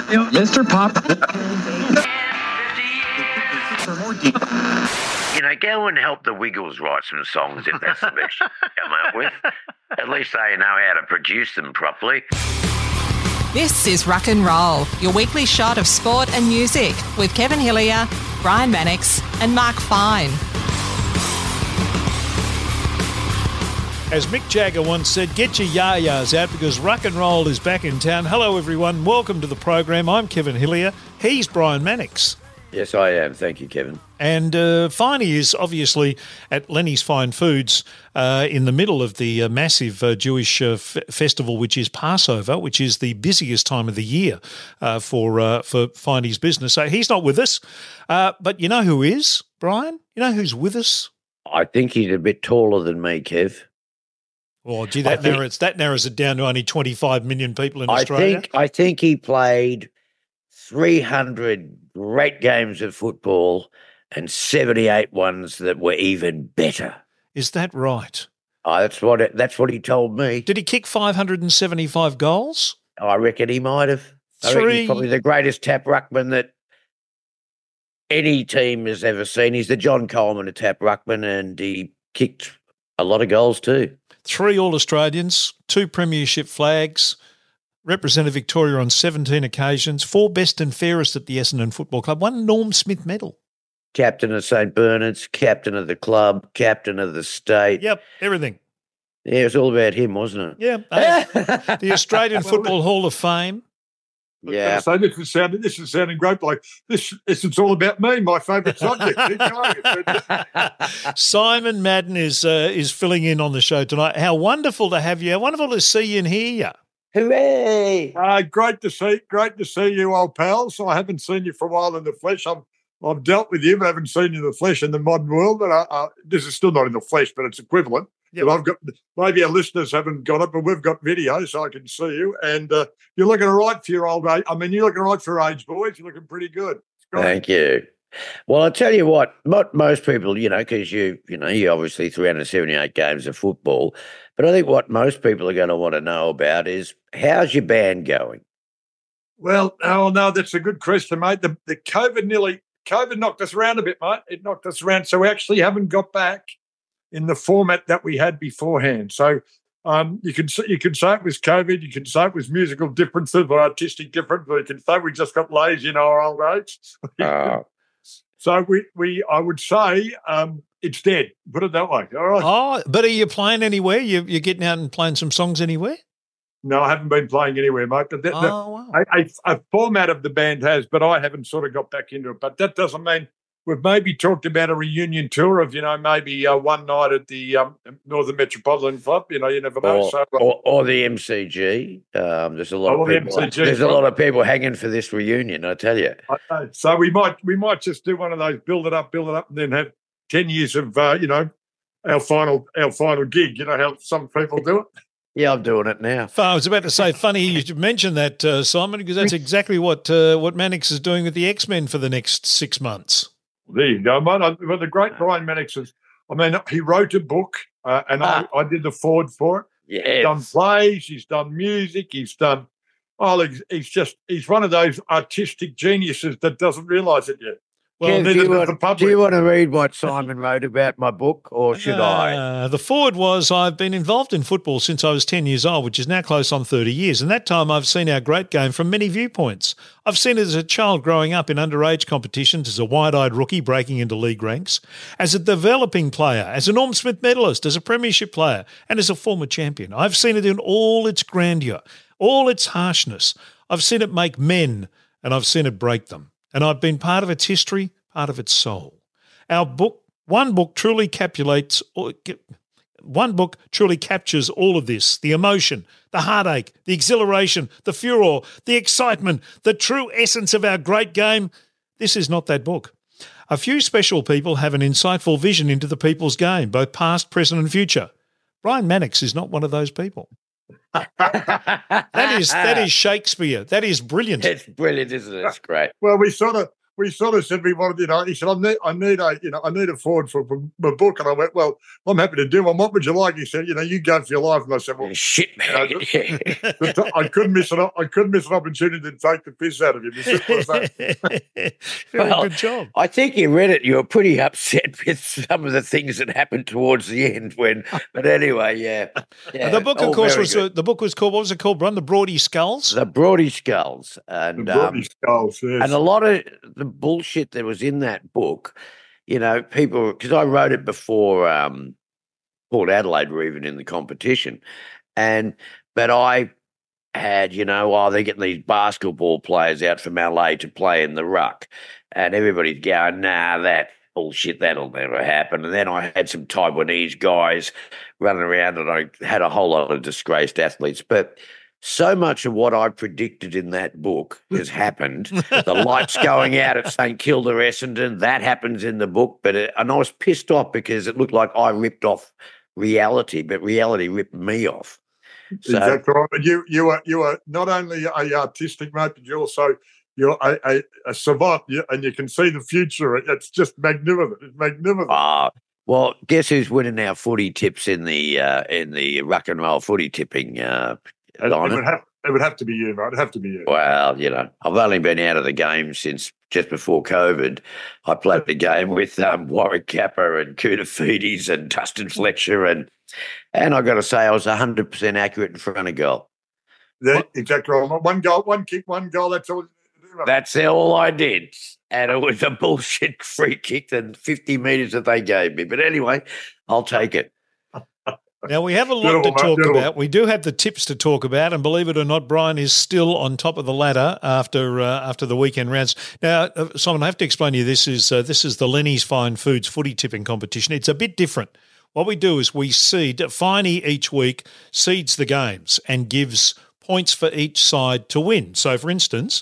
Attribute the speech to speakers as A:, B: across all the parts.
A: Mr. Pop.
B: Go and help the Wiggles write some songs if that's the best you come up with. At least they know how to produce them properly.
C: This is Rock and Roll, your weekly shot of sport and music with Kevin Hillier, Brian Mannix and Mark Fine.
D: As Mick Jagger once said, get your yayas out because rock and roll is back in town. Hello, everyone. Welcome to the program. I'm Kevin Hillier. He's Brian Mannix.
B: Yes, I am. Thank you, Kevin.
D: And Finey is obviously at Lenny's Fine Foods in the middle of the massive Jewish festival, which is Passover, which is the busiest time of the year for Finey's business. So he's not with us. But you know who is, Brian? You know who's with us?
B: I think he's a bit taller than me, Kev.
D: Oh, gee, that narrows it down to only 25 million people in Australia.
B: I think he played 300 great games of football and 78 ones that were even better.
D: Is that right?
B: Oh, that's what he told me.
D: Did he kick 575 goals?
B: I reckon he might have. I reckon he's probably the greatest tap ruckman that any team has ever seen. He's the John Coleman of tap ruckman, and he kicked a lot of goals too.
D: 3 All-Australians, 2 premiership flags, represented Victoria on 17 occasions, 4 best and fairest at the Essendon Football Club, 1 Norm Smith medal.
B: Captain of St Bernard's, captain of the club, captain of the state.
D: Yep, everything.
B: Yeah, it was all about him, wasn't it?
D: Yeah. The Australian Football Hall of Fame.
B: Yeah.
E: So this is sounding great. Like this is all about me, my favourite subject. Keep going.
D: Simon Madden is filling in on the show tonight. How wonderful to have you. How wonderful to see you and hear you.
B: Hooray!
E: Great to see you, old pals. I haven't seen you for a while in the flesh. I've dealt with you, but I haven't seen you in the flesh in the modern world. But this is still not in the flesh, but it's equivalent. Yep. But I've got, maybe our listeners haven't got it, but we've got video, so I can see you. And you're looking all right for your old age. I mean, you're looking all right for your age, boys. You're looking pretty good.
B: Thank you. Well, I'll tell you what most people, because you obviously 378 games of football, but I think what most people are going to want to know about is how's your band going?
E: Well, no, that's a good question, mate. The COVID knocked us around a bit, mate. It knocked us around, so we actually haven't got back in the format that we had beforehand. So you can say it was COVID, you can say it was musical differences or artistic differences, or you can say we just got lazy in our old age. So I would say it's dead. Put it that way. All right.
D: Oh, but are you playing anywhere? You're getting out and playing some songs anywhere?
E: No, I haven't been playing anywhere, mate. But
D: wow.
E: A format of the band has, but I haven't sort of got back into it. But that doesn't mean we've maybe talked about a reunion tour of, maybe one night at the Northern Metropolitan Club. You never know.
B: Or the MCG. There's a lot of people. There's a lot of people hanging for this reunion, I tell you.
E: So we might just do one of those, build it up, and then have 10 years of our final gig. You know how some people do it.
B: Yeah, I'm doing it now.
D: I was about to say, funny you should mention that, Simon, because that's exactly what Mannix is doing with the X-Men for the next 6 months.
E: There you go, mate. Well, the great Brian Mannix he wrote a book, and I did the forward for it.
B: Yeah,
E: he's done plays, he's done music, he's one of those artistic geniuses that doesn't realise it yet. Well,
B: do you want to read what Simon wrote about my book, or should I?
D: The forward was, I've been involved in football since I was 10 years old, which is now close on 30 years. And that time I've seen our great game from many viewpoints. I've seen it as a child growing up in underage competitions, as a wide-eyed rookie breaking into league ranks, as a developing player, as a Norm Smith medalist, as a premiership player, and as a former champion. I've seen it in all its grandeur, all its harshness. I've seen it make men, and I've seen it break them. And I've been part of its history, part of its soul. One book truly captures all of this, the emotion, the heartache, the exhilaration, the furor, the excitement, the true essence of our great game. This is not that book. A few special people have an insightful vision into the people's game, both past, present and future. Brian Mannix is not one of those people. That is Shakespeare. That is brilliant.
B: It's brilliant, isn't it? It's great.
E: Well, we sort of we sort of said we wanted, he said, I need a forward for my book. And I went, well, I'm happy to do one. What would you like? He said, you go for your life. And I said, well,
B: shit, man.
E: I couldn't miss an opportunity to take the piss out of him.
D: Very good job.
B: I think you read it. You were pretty upset with some of the things that happened towards the end but anyway, yeah.
D: The book, of course, the book was called, what was it called, Bron? The Broady Skulls?
B: The Broady Skulls. And,
E: Skulls, yes.
B: And a lot of the bullshit that was in that book, people, because I wrote it before Port Adelaide were even in the competition. But I had, they're getting these basketball players out from LA to play in the ruck. And everybody's going, nah, that bullshit, that'll never happen. And then I had some Taiwanese guys running around and I had a whole lot of disgraced athletes. But so much of what I predicted in that book has happened. The lights going out at St Kilda Essendon, that happens in the book. And I was pissed off because it looked like I ripped off reality, but reality ripped me off. So,
E: exactly right. But you are not only a artistic mate, but you're a savant, and you can see the future. It's just magnificent. It's magnificent.
B: Well, guess who's winning our footy tips in the Ruck and Roll footy tipping? It
E: would have to be you, mate. It'd have to be you.
B: Well, I've only been out of the game since just before COVID. I played the game with Warwick Kappa and Kuda Fedes and Dustin Fletcher, and I got to say I was 100% accurate in front of goal.
E: Yeah, exactly right. One goal, one kick, one goal. That's all.
B: That's all I did. And it was a bullshit free kick and 50 metres that they gave me. But anyway, I'll take it.
D: Now, we have a lot to talk about. We do have the tips to talk about, and believe it or not, Brian is still on top of the ladder after the weekend rounds. Now, Simon, I have to explain to you, this is the Lenny's Fine Foods footy tipping competition. It's a bit different. What we do is we seed, Finey each week seeds the games and gives points for each side to win. So, for instance,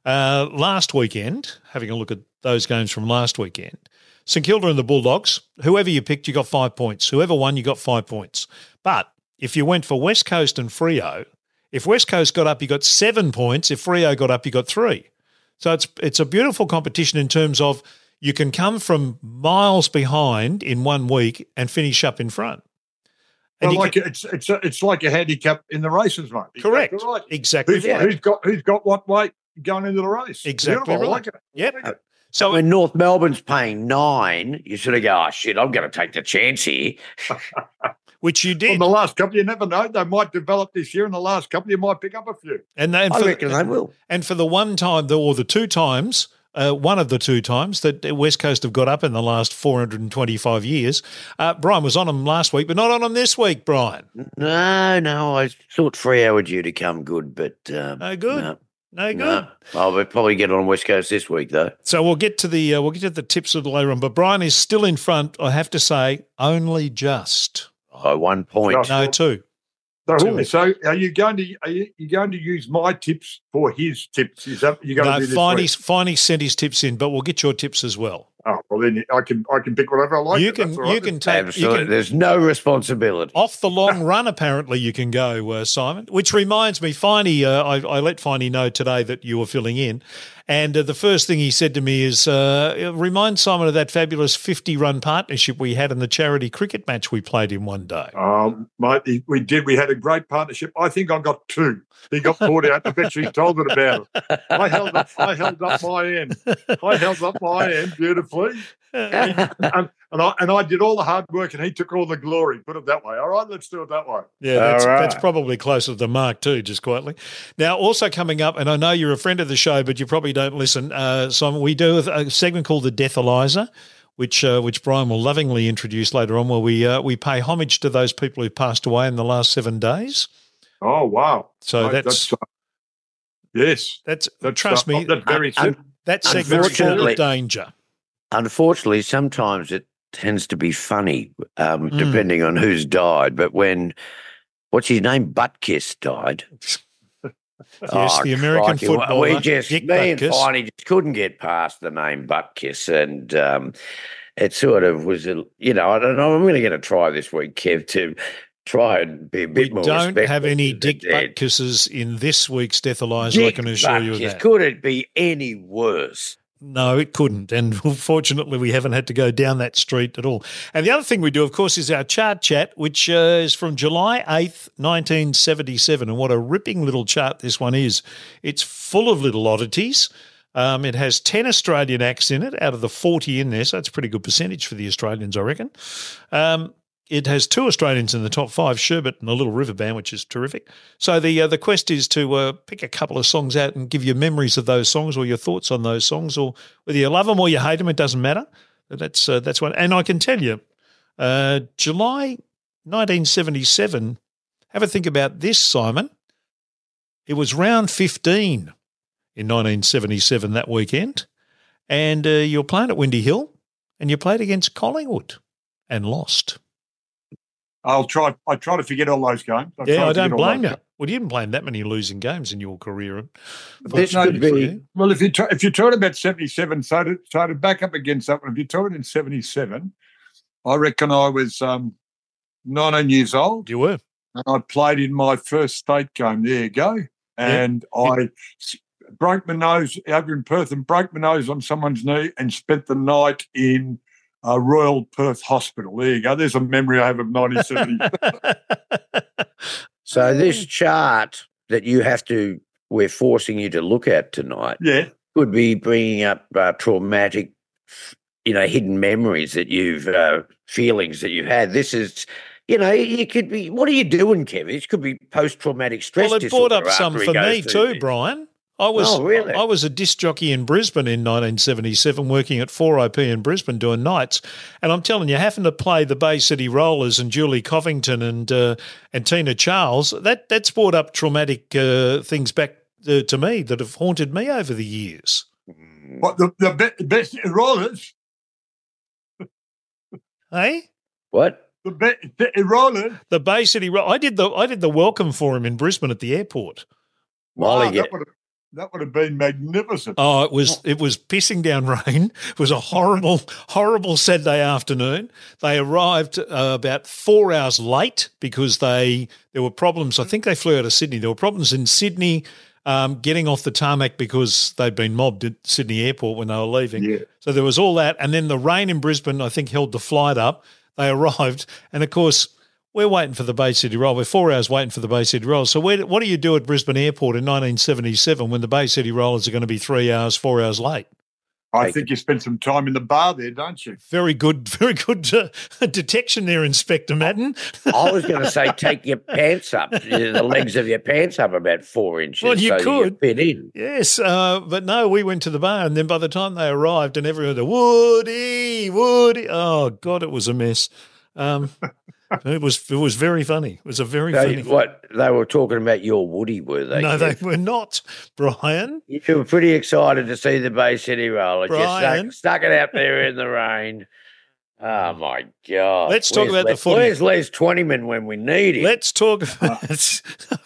D: last weekend, having a look at those games from last weekend, St Kilda and the Bulldogs, whoever you picked, you got 5 points. Whoever won, you got 5 points. But if you went for West Coast and Freo, if West Coast got up, you got 7 points. If Freo got up, you got 3. So it's a beautiful competition in terms of you can come from miles behind in 1 week and finish up in front.
E: And it's like a handicap in the races, mate.
D: Correct.
E: Right.
D: Exactly.
E: Who's got what weight going into the race?
D: Exactly.
E: Beautiful. I like it.
D: Yep.
B: So when North Melbourne's paying 9, you sort of go, oh, shit, I'm going to take the chance here.
D: Which you did.
E: Well, the last couple, you never know. They might develop this year, and the last couple, you might pick up a few.
B: I reckon they will.
D: And for the one time, or the 2 times, one of the 2 times that West Coast have got up in the last 425 years, Brian was on them last week, but not on them this week, Brian.
B: No, I thought Freo were due to come good, but
D: no good. No good.
B: No. I'll probably get on West Coast this week, though.
D: So we'll get to the tips a little later on. But Brian is still in front. I have to say, only just.
B: 1 point.
D: No, 2.
E: So are you going to use my tips for his tips? Is that you're going to do this week?
D: Finey sent his tips in, but we'll get your tips as well.
E: Oh, well, then I can pick whatever I like.
D: You can take.
B: Absolutely. There's no responsibility.
D: Off the long run, apparently, you can go, Simon. Which reminds me, Finey, I let Finey know today that you were filling in. And the first thing he said to me is, remind Simon of that fabulous 50-run partnership we had in the charity cricket match we played in one day.
E: Mate, we did. We had a great partnership. I think I got 2. He got caught out. I bet you he told it about it. I held up my end. I held up my end beautifully. And I did all the hard work and he took all the glory. Put it that way. All right, let's do it that way.
D: Yeah, that's probably closer to the mark too, just quietly. Now, also coming up, and I know you're a friend of the show, but you probably don't listen, Simon, we do a segment called the Deathalyzer, which Brian will lovingly introduce later on, where we pay homage to those people who passed away in the last 7 days.
E: Oh, wow.
D: So
E: yes.
D: Trust me,
E: that's very simple.
D: That segment's full of danger.
B: Unfortunately, sometimes it tends to be funny, depending on who's died. But what's his name? Butkiss died.
D: Yes, the American footballer.
B: Me and Finey just couldn't get past the name Butkiss, and it sort of was, I don't know. I'm going to get a try this week, Kev, to try and be a bit more respectful.
D: We don't have any Dick Buttkisses in this week's Deathalyzer, I can assure you of that.
B: Could it be any worse?
D: No, it couldn't. And fortunately, we haven't had to go down that street at all. And the other thing we do, of course, is our chart chat, which is from July 8th, 1977. And what a ripping little chart this one is. It's full of little oddities. It has 10 Australian acts in it out of the 40 in there, so that's a pretty good percentage for the Australians, I reckon. It has 2 Australians in the top 5, Sherbet and the Little River Band, which is terrific. So the quest is to pick a couple of songs out and give you memories of those songs or your thoughts on those songs, or whether you love them or you hate them, it doesn't matter. That's one. And I can tell you, July 1977, have a think about this, Simon. It was round 15 in 1977 that weekend, and you were playing at Windy Hill, and you played against Collingwood and lost.
E: I try to forget all those games.
D: I don't blame you. Well, you didn't play that many losing games in your career.
B: This could be.
E: Well, if you're talking about 77, so to back up against that one, if you're talking in 77, I reckon I was 19 years old.
D: You were.
E: And I played in my first state game. There you go. And I broke my nose over in Perth and broke my nose on someone's knee and spent the night in Royal Perth Hospital. There you go. There's a memory I have of 1970.
B: So this chart that we're forcing you to look at tonight, could be bringing up traumatic, hidden memories that feelings that you've had. This is, it could be. What are you doing, Kevin? It could be post-traumatic stress
D: disorder. Well, it brought up some for me too, Brian. I was a disc jockey in Brisbane in 1977, working at 4IP in Brisbane doing nights, and I'm telling you, having to play the Bay City Rollers and Julie Covington and Tina Charles, that's brought up traumatic things back to me that have haunted me over the years.
E: What the Bay City Rollers?
D: Hey,
E: what? The Bay City Rollers?
D: The Bay City Rollers. I did the welcome for him in Brisbane at the airport.
E: That would have been magnificent.
D: Oh, it was pissing down rain. It was a horrible, horrible Saturday afternoon. They arrived about 4 hours late because there were problems. I think they flew out of Sydney. There were problems in Sydney getting off the tarmac because they'd been mobbed at Sydney Airport when they were leaving.
E: Yeah.
D: So there was all that. And then the rain in Brisbane, I think, held the flight up. They arrived. And, of course, we're waiting for the Bay City Roll. We're 4 hours waiting for the Bay City Roll. So what do you do at Brisbane Airport in 1977 when the Bay City Rollers are going to be 4 hours late?
E: I think you spent some time in the bar there, don't you?
D: Very good detection there, Inspector Madden.
B: I was going to say take your pants up, the legs of your pants up about 4 inches.
D: Well, you could
B: fit in.
D: Yes, but no, we went to the bar, and then by the time they arrived, and everyone said, Woody. Oh God, it was a mess. It was very funny. It was a very funny.
B: What they were talking about your Woody, were they?
D: No, they were not, Brian.
B: You were pretty excited to see the Bay City Roller.
D: Brian,
B: just stuck it out there in the rain. Oh my God!
D: Let's talk about the footy.
B: Where's Les Twentyman when we need him?
D: Let's talk about. Let's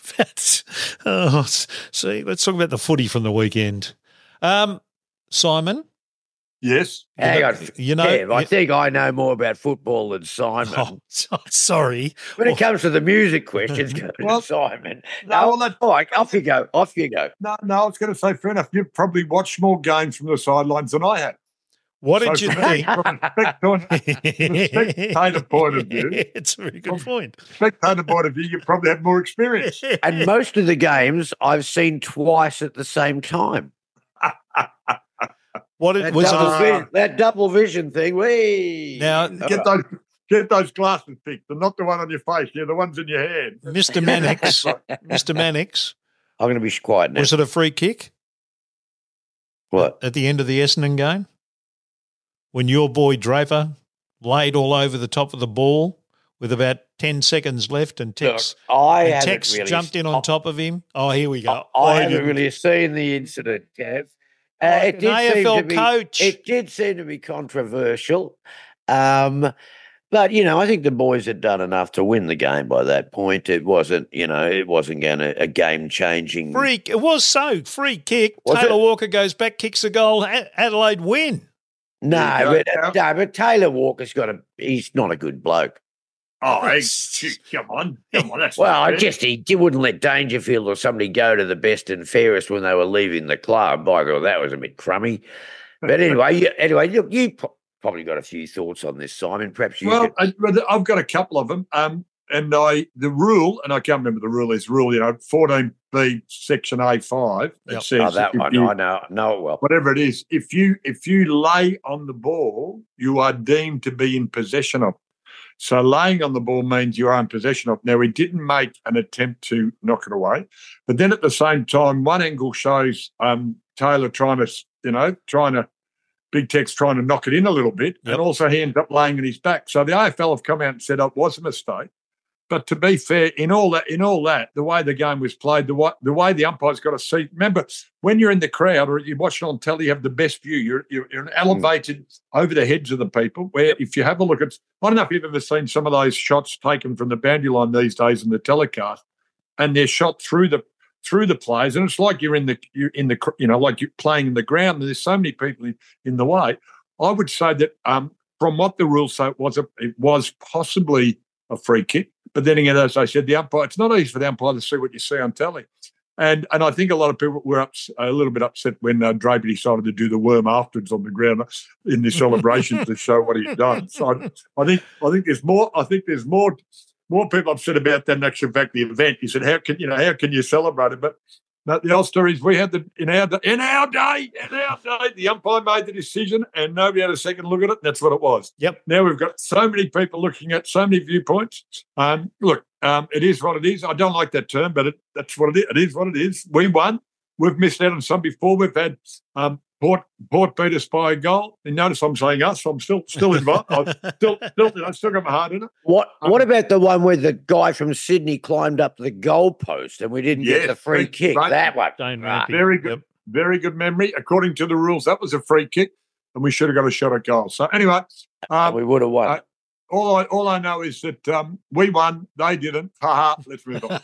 D: talk about the footy from the weekend. Simon.
E: Yes.
B: Hang on. Kev, I think I know more about football than Simon.
D: Oh, sorry.
B: When it comes to the music questions, go to Simon. All right, off you go.
E: No, I was going to say, fair enough. You've probably watched more games from the sidelines than I have.
D: What did you think?
E: From a spectator point of view.
D: It's a very good point.
E: Spectator point of view, you probably have more experience.
B: And most of the games I've seen twice at the same time. That double vision thing?
D: Now
E: get those glasses picked. They're not the one on your face. They're the ones in your head.
D: Mr. Mannix.
B: I'm going to be quiet now.
D: Was it a free kick?
B: What?
D: At the end of the Essendon game? When your boy Draper laid all over the top of the ball with about 10 seconds left and Tex jumped in on top of him. Oh, here we go.
B: I haven't really seen the incident, Kev. It did seem to be controversial. But, I think the boys had done enough to win the game by that point. It wasn't going to a game-changing.
D: It was free kick. Taylor Walker goes back, kicks a goal. Adelaide win.
B: No, but Taylor Walker's he's not a good bloke.
E: Oh, hey, come on. That's
B: he wouldn't let Dangerfield or somebody go to the best and fairest when they were leaving the club. I thought that was a bit crummy. But anyway, look, you probably got a few thoughts on this, Simon. Perhaps you
E: Well,
B: could...
E: I've got a couple of them. The rule, and I can't remember the rule, is 14B section A5. It says
B: that one. I know it well.
E: Whatever it is, if you lay on the ball, you are deemed to be in possession of. So laying on the ball means you are in possession of. Now, he didn't make an attempt to knock it away, but then at the same time, one angle shows Taylor Big Tex trying to knock it in a little bit, and also he ended up laying on his back. So the AFL have come out and said it was a mistake. But to be fair, in all that, the way the game was played, the way the umpire's got to see. Remember, when you're in the crowd or you're watching on telly, you have the best view. You're elevated over the heads of the people. Where if you have a look at, I don't know if you've ever seen some of those shots taken from the boundary line these days in the telecast, and they're shot through the players, and it's like you're like you're playing in the ground. And there's so many people in the way. I would say that from what the rules say, it was possibly a free kick. But then again, as I said, the umpire, it's not easy for the umpire to see what you see on telly. And I think a lot of people were a little bit upset when Draper decided to do the worm afterwards on the ground in the celebration to show what he's done. So I think there's more. I think there's more people upset about that than actually fact the event. You said, how can you celebrate it? But no, the old story is we had in our day, the umpire made the decision and nobody had a second look at it. And that's what it was.
D: Yep.
E: Now we've got so many people looking at so many viewpoints. It is what it is. I don't like that term, but that's what it is. It is what it is. We won. We've missed out on some before. We've had Port beat us by a goal. And notice I'm saying us. I'm still involved. I've still got my heart in it.
B: What about the one where the guy from Sydney climbed up the goalpost and we didn't get the free kick?
E: Right.
B: That one.
E: Very good. Yep. Very good memory. According to the rules, that was a free kick and we should have got a shot at goal. So anyway.
B: We would have won.
E: All I know is that we won, they didn't. Let's move on.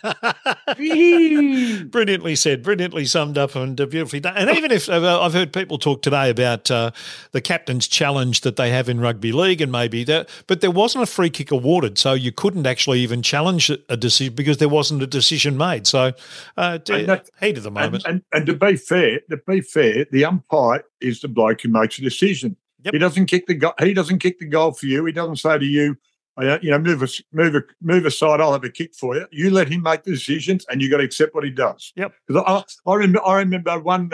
D: Brilliantly said, brilliantly summed up and beautifully done. And even if I've heard people talk today about the captain's challenge that they have in rugby league and maybe that, but there wasn't a free kick awarded, so you couldn't actually even challenge a decision because there wasn't a decision made. So heat of the moment.
E: And to be fair, the umpire is the bloke who makes a decision. Yep. He doesn't kick the goal. He doesn't kick the goal for you. He doesn't say to you, move aside. I'll have a kick for you. You let him make the decisions, and you got to accept what he does.
D: Yep.
E: Because I remember one.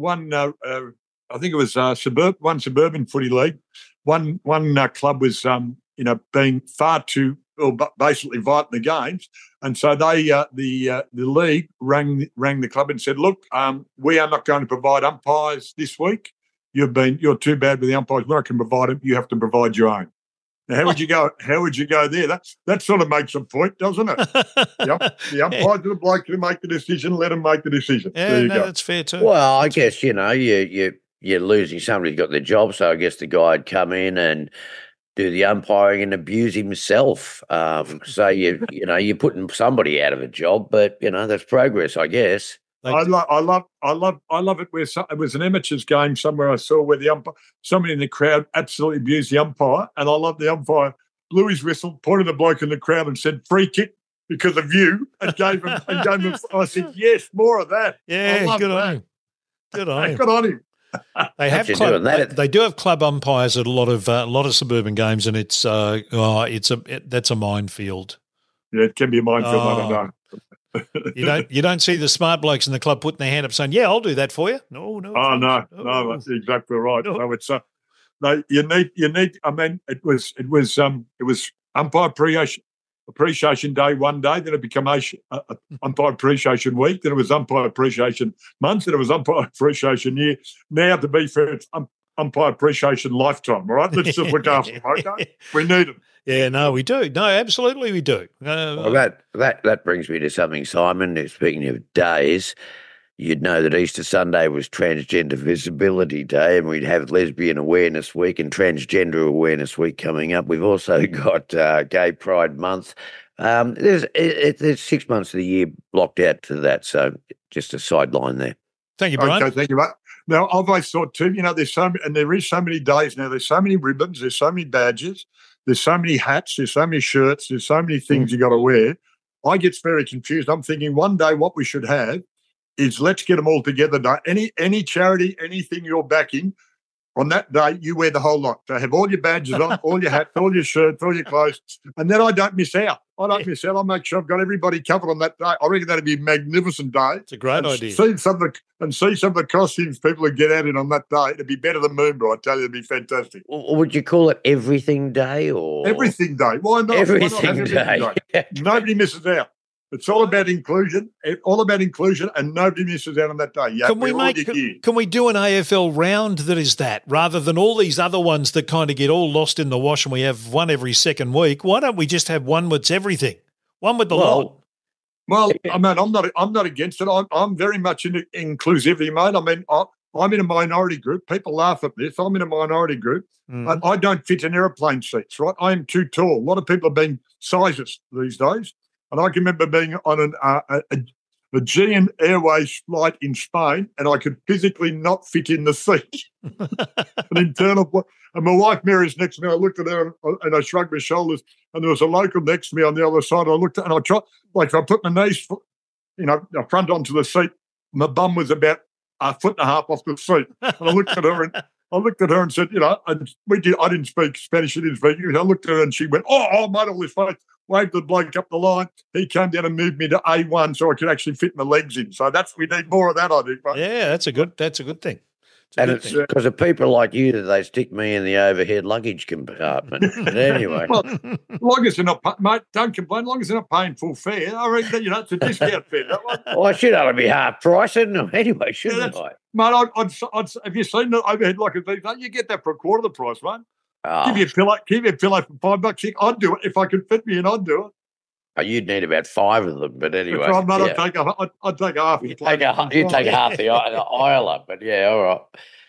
E: I think it was one suburban footy league. One club was being far too basically violent in the games, and so they the league rang the club and said, look, we are not going to provide umpires this week. You're too bad with the umpires. We're not going to provide them. You have to provide your own. Now, how would you go? How would you go there? That sort of makes a point, doesn't it? The umpires are the bloke who make the decision. Let them make the decision.
D: Yeah,
E: there you go.
D: That's fair too.
B: Well, I guess you're losing somebody who got the job, so I guess the guy'd come in and do the umpiring and abuse himself. So you're putting somebody out of a job, but that's progress, I guess.
E: I love it. Where it was an amateurs game somewhere I saw where somebody in the crowd absolutely abused the umpire, and I love the umpire blew his whistle, pointed the bloke in the crowd, and said free kick because of you, and gave him. I said yes, more of that.
D: Yeah, good on him.
E: Good on him.
D: They have they do have club umpires at a lot of suburban games, and that's a minefield.
E: Yeah, it can be a minefield. I don't know.
D: You don't see the smart blokes in the club putting their hand up saying, "Yeah, I'll do that for you." No.
E: Oh no, that's exactly right. No, it's you need. I mean, it was umpire appreciation day one day, then it became umpire appreciation week, then it was umpire appreciation month, then it was umpire appreciation year. Now, to be fair, it's umpire appreciation lifetime. All right, let's just look after them. Okay, we need them.
D: Yeah, no, we do. No, absolutely we do.
B: Well, that brings me to something, Simon. Speaking of days, you'd know that Easter Sunday was Transgender Visibility Day, and we'd have Lesbian Awareness Week and Transgender Awareness Week coming up. We've also got Gay Pride Month. There's 6 months of the year blocked out to that, so just a sideline there.
D: Thank you, Brian.
E: Okay, thank you, mate. Now, I've always thought too, there's there is so many days now. There's so many ribbons. There's so many badges. There's so many hats. There's so many shirts. There's so many things you got to wear. I get very confused. I'm thinking one day what we should have is let's get them all together. Any charity, anything you're backing, on that day, you wear the whole lot. So have all your badges on, all your hats, all your shirts, all your clothes, and then I don't miss out. I will make sure I've got everybody covered on that day. I reckon that'd be a magnificent day.
D: It's a great idea.
E: See some of the costumes people would get out in on that day. It'd be better than Moonbrook. I tell you, it'd be fantastic.
B: Would you call it Everything Day or
E: Everything Day? Why not?
B: Everything Day?
E: Nobody misses out. It's all about inclusion. And nobody misses out on that day.
D: Can we do an AFL round that is that, rather than all these other ones that kind of get all lost in the wash and we have one every second week? Why don't we just have one that's everything, one with the lot?
E: Well, I mean, I'm not against it. I'm very much into inclusivity, mate. I mean, I'm in a minority group. People laugh at this. I'm in a minority group. I don't fit in aeroplane seats, right? I am too tall. A lot of people are being sizes these days. And I can remember being on a Aegean Airways flight in Spain, and I could physically not fit in the seat. An internal, and my wife Mary's next to me. I looked at her and I shrugged my shoulders. And there was a local next to me on the other side. I looked at, and I tried, like, if I put my knees, front onto the seat, my bum was about a foot and a half off the seat. And I looked at her and said, and I didn't speak Spanish. She didn't speak English. I looked at her and she went, oh, mate, all this face. Waved the bloke up the line. He came down and moved me to A1 so I could actually fit my legs in. So we need more of that, I think. Mate.
D: Yeah, that's a good thing.
B: It's because of people like you that they stick me in the overhead luggage compartment. But anyway.
E: Well, long as they're not, mate, don't complain. Long as they're not paying full fare, I reckon, it's a discount fare. That one.
B: Well, I should only be half price, anyway, shouldn't I?
E: Mate, have you seen the overhead luggage? You get that for a quarter of the price, mate.
B: Oh.
E: Give you a pillow for $5. I'd do it if I could fit me in. I'd do it.
B: Oh, you'd need about 5 of them, but anyway.
E: Right, mate, I'd take a half.
B: You take half the aisle up, but yeah, all right.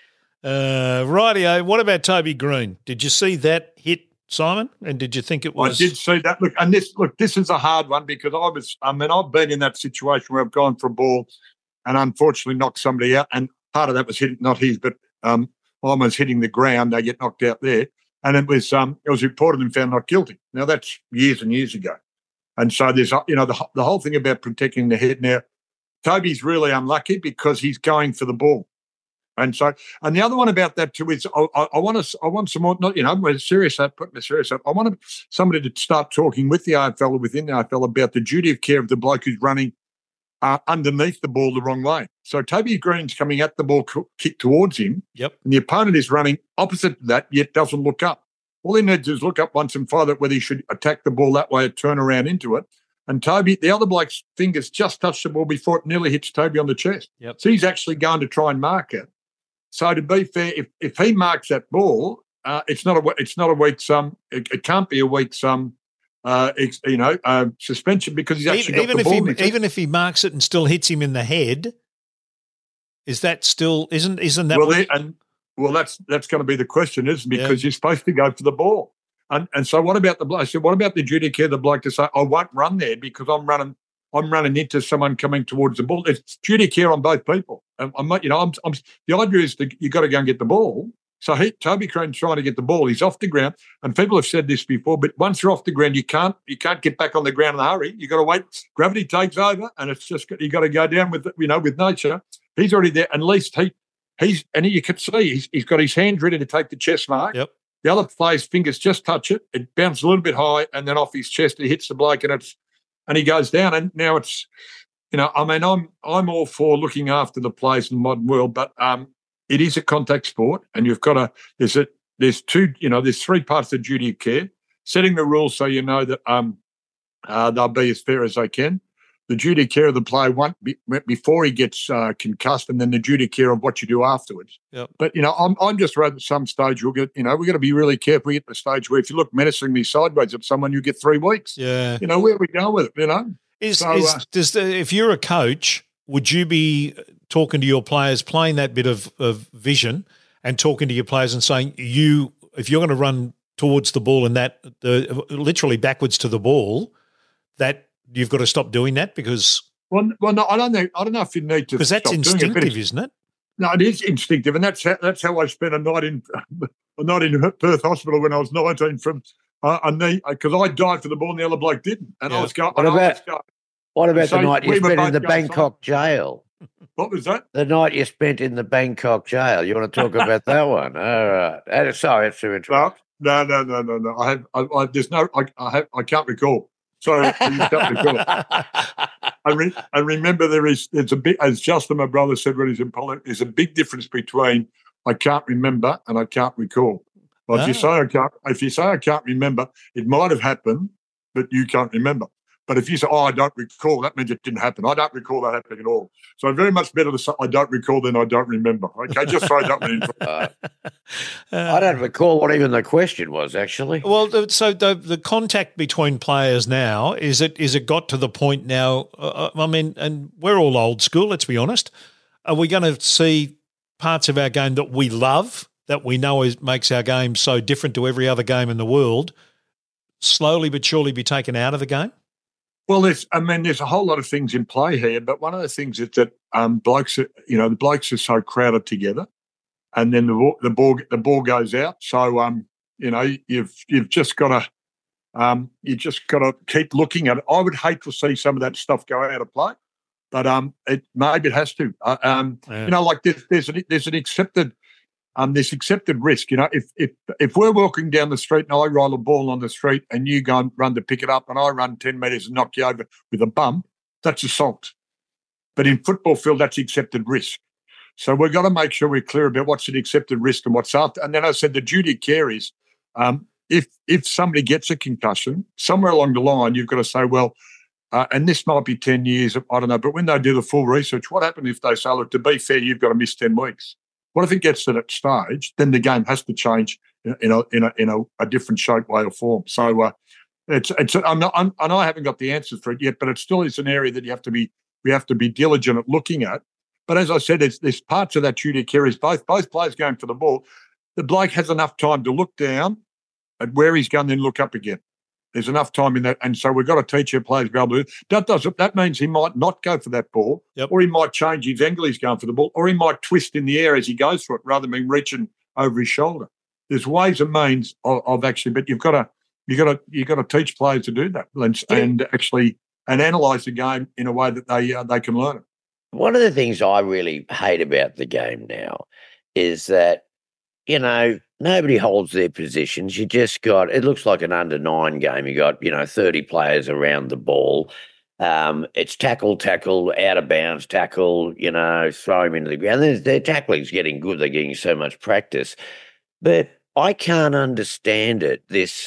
D: Rightio. What about Toby Green? Did you see that hit, Simon? And did you think it was?
E: I did see that. This is a hard one because I've been in that situation where I've gone for a ball and unfortunately knocked somebody out, and part of that was hitting, not his, but almost hitting the ground. They get knocked out there. And it was reported and found not guilty. Now, that's years and years ago. And so there's, the whole thing about protecting the head. Now, Toby's really unlucky because he's going for the ball. And the other one about that too is I want some more, we're serious at, putting it serious up. I want somebody to start talking with the AFL or within the AFL about the duty of care of the bloke who's running underneath the ball the wrong way. So Toby Green's coming at the ball kicked towards him.
D: Yep.
E: And the opponent is running opposite to that, yet doesn't look up. All he needs is look up once and find out whether he should attack the ball that way or turn around into it. And Toby, the other bloke's fingers just touched the ball before it nearly hits Toby on the chest.
D: Yep.
E: So he's actually going to try and mark it. So to be fair, if he marks that ball, it's not a week sum. It can't be a week sum. Suspension because he's actually got the ball.
D: Even if he marks it and still hits him in the head, is that still isn't that? That's going to be the question, isn't it? Because you're supposed to go for the ball, and so what about the bloke? So what about the duty of care? The bloke to say, I won't run there because I'm running into someone coming towards the ball. It's duty of care on both people. The idea is that you got to go and get the ball. So Toby Green's trying to get the ball. He's off the ground, and people have said this before. But once you're off the ground, you can't get back on the ground in a hurry. You got to wait. Gravity takes over, and it's just you got to go down with nature. He's already there. At least you can see he's got his hands ready to take the chest mark. Yep.
E: The other player's fingers just touch it. It bounces a little bit high, and then off his chest it hits the bloke, and he goes down. And now it's I'm all for looking after the players in the modern world, but it is a contact sport, and you've got to. There's three parts of duty of care: setting the rules so you know that they'll be as fair as they can. The duty of care of the player before he gets concussed, and then the duty of care of what you do afterwards.
D: Yep.
E: But I'm just worried at some stage we'll get. We've got to be really careful. We get to the stage where if you look menacingly sideways at someone, you get 3 weeks.
D: Yeah.
E: Where we go with it.
D: If you're a coach, would you be talking to your players, playing that bit of vision, and talking to your players and saying, if you're going to run towards the ball and literally backwards to the ball, that you've got to stop doing that because
E: no, I don't know if you need to,
D: because that's instinctive, isn't it?
E: No, it is instinctive, and that's how I spent a night in Perth Hospital when I was 19 from a knee because I died for the ball and the other bloke didn't, and I was going.
B: What about the night you spent in the Bangkok jail?
E: What was that?
B: The night you spent in the Bangkok jail. You want to talk about that one? All right. Sorry, it's too interesting.
E: No. I can't recall. Sorry, I can't recall. I remember there's a big, as Justin, my brother, said when he's in Poland, there's a big difference between I can't remember and I can't recall. Well, if you say I can't remember, it might have happened, but you can't remember. But if you say, I don't recall, that means it didn't happen. I don't recall that happening at all. So very much better to say I don't recall than I don't remember. Okay, just so I don't mean.
B: I don't recall what even the question was, actually.
D: Well, so the contact between players now, is it got to the point now, I mean, and we're all old school, let's be honest. Are we going to see parts of our game that we love, that we know makes our game so different to every other game in the world, slowly but surely be taken out of the game?
E: Well, there's a whole lot of things in play here, but one of the things is that the blokes are so crowded together, and then the ball goes out. So you've just got to keep looking at it. I would hate to see some of that stuff go out of play, but maybe it has to. Like there's an accepted. This accepted risk, if we're walking down the street and I roll a ball on the street and you go and run to pick it up and I run 10 metres and knock you over with a bump, that's assault. But in football field, that's accepted risk. So we've got to make sure we're clear about what's an accepted risk and what's after. And then I said the duty of care is if somebody gets a concussion, somewhere along the line you've got to say, well, and this might be 10 years, I don't know, but when they do the full research, what happens if they say, look, to be fair, you've got to miss 10 weeks? What if it gets to that stage? Then the game has to change in a different shape, way, or form. So I haven't got the answers for it yet, but it still is an area that we have to be diligent at looking at. But as I said, there's parts of that duty of care is both players going for the ball. The bloke has enough time to look down at where he's going, then look up again. There's enough time in that, and so we've got to teach our players to be able to do that. That means he might not go for that ball, or he might change his angle he's going for the ball, or he might twist in the air as he goes for it rather than reaching over his shoulder. There's ways and means of actually, but you've got to teach players to do that and analyse the game in a way that they can learn it.
B: One of the things I really hate about the game now is that nobody holds their positions. You just got, it looks like an under-9 game. You got, 30 players around the ball. It's tackle, out of bounds, tackle, throw him into the ground. Their tackling's getting good. They're getting so much practice. But I can't understand it, this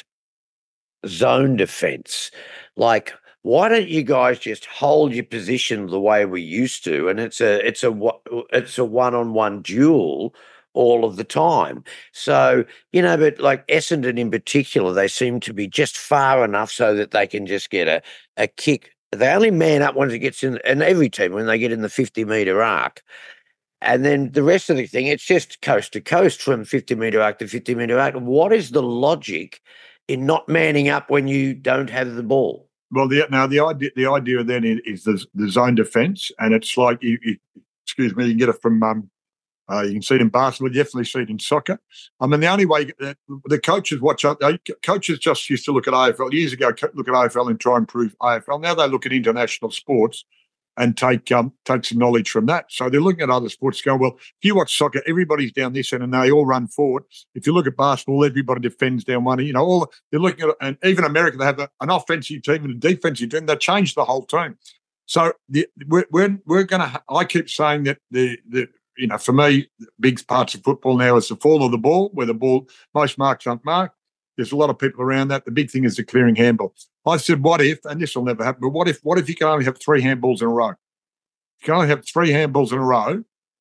B: zone defence. Like, why don't you guys just hold your position the way we used to? And it's a one-on-one duel all of the time. So, but like Essendon in particular, they seem to be just far enough so that they can just get a kick. They only man up once it gets in, and every team when they get in the 50-metre arc. And then the rest of the thing, it's just coast to coast from 50-metre arc to 50-metre arc. What is the logic in not manning up when you don't have the ball?
E: Well, the idea then is the zone defence, and it's like, you can get it from you can see it in basketball. You definitely see it in soccer. I mean, the only way the coaches coaches just used to look at AFL years ago. Look at AFL and try and improve AFL. Now they look at international sports and take some knowledge from that. So they're looking at other sports, going, well, if you watch soccer, everybody's down this end and they all run forward. If you look at basketball, everybody defends down one. They're looking at, and even America, they have an offensive team and a defensive team. They changed the whole team. So we're going to. I keep saying that for me, big parts of football now is the fall of the ball, where the ball, most marks aren't marked. There's a lot of people around that. The big thing is the clearing handball. I said, what if, and this will never happen, but what if you can only have 3 handballs in a row? If you can only have 3 handballs in a row,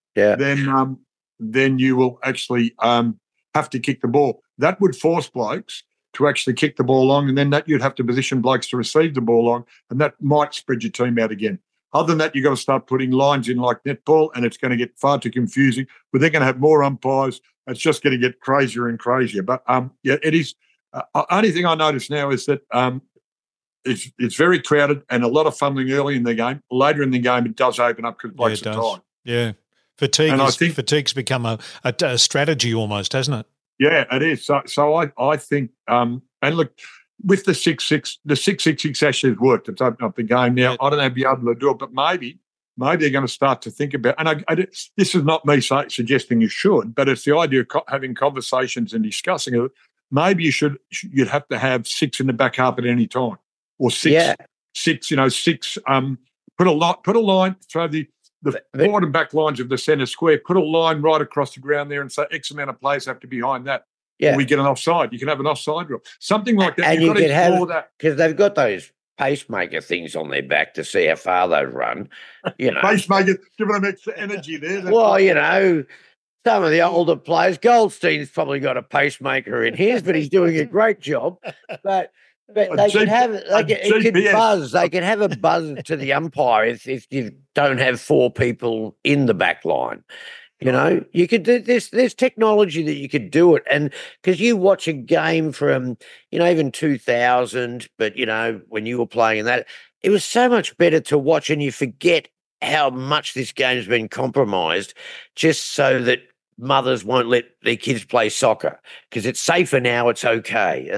E: then you will actually have to kick the ball. That would force blokes to actually kick the ball long, and then that you'd have to position blokes to receive the ball long, and that might spread your team out again. Other than that, you've got to start putting lines in like netball, and it's going to get far too confusing. But they're going to have more umpires. It's just going to get crazier and crazier. But, it is only thing I notice now is that it's very crowded and a lot of fumbling early in the game. Later in the game, it does open up because blokes are tired.
D: Yeah. Fatigue's become a strategy almost, hasn't it?
E: Yeah, it is. So I think and look, with the 6-6, the 6-6 actually has worked. It's opened up the game now. I don't know if you'll be able to do it, but maybe maybe they're going to start to think about, and this is not me suggesting you should, but it's the idea of having conversations and discussing it. Maybe you'd have to have 6 in the back half at any time, or six, put a line, throw the forward and back lines of the centre square, put a line right across the ground there and say X amount of players have to be behind that. Yeah. Or we get an offside. You can have an offside rule. Something like that.
B: And you can have that. Because they've got those pacemaker things on their back to see how far they run.
E: Pacemaker, giving them extra energy there.
B: Some of the older players, Goldstein's probably got a pacemaker in his, but he's doing a great job. But they can have it could buzz. They can have a buzz to the umpire if you don't have 4 people in the back line. You could do this. There's technology that you could do it, and because you watch a game from even 2000, but when you were playing in that, it was so much better to watch, and you forget how much this game's been compromised just so that mothers won't let their kids play soccer because it's safer now. It's okay.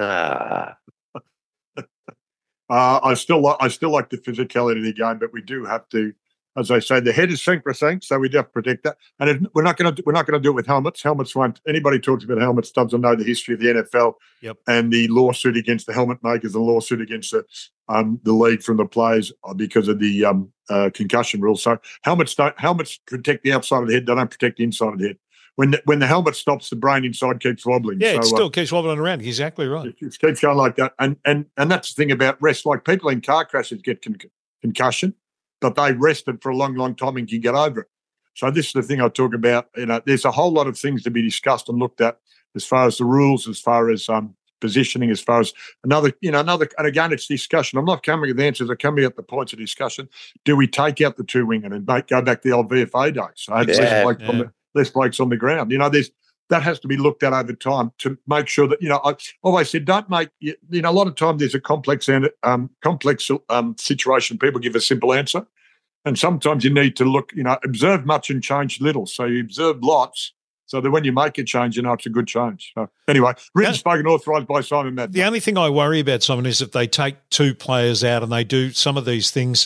E: I still like the physicality of the game, but we do have to, as I say, the head is synchronous, so we do have to protect that. And we're not going to do it with helmets. Helmets won't. Anybody talks about helmets doesn't know the history of the NFL and the lawsuit against the helmet makers, the lawsuit against the league from the players because of the concussion rules. So helmets protect the outside of the head. They don't protect the inside of the head. When the helmet stops, the brain inside keeps wobbling.
D: Yeah, it still keeps wobbling around. Exactly right.
E: It keeps going like that. And that's the thing about rest. Like people in car crashes get concussion, but they rested for a long, long time and can get over it. So this is the thing I talk about. There's a whole lot of things to be discussed and looked at as far as the rules, as far as positioning, as far as another, and again, it's discussion. I'm not coming with answers. I'm coming at the points of discussion. Do we take out the 2 wingers and go back to the old VFA days? So less blokes on the ground. That has to be looked at over time to make sure that, I always said, don't make, a lot of times there's a complex situation. People give a simple answer. And sometimes you need to look, observe much and change little. So you observe lots so that when you make a change, it's a good change. So anyway, written, spoken, authorised by Simon Madden.
D: The only thing I worry about, Simon, is if they take 2 players out and they do some of these things,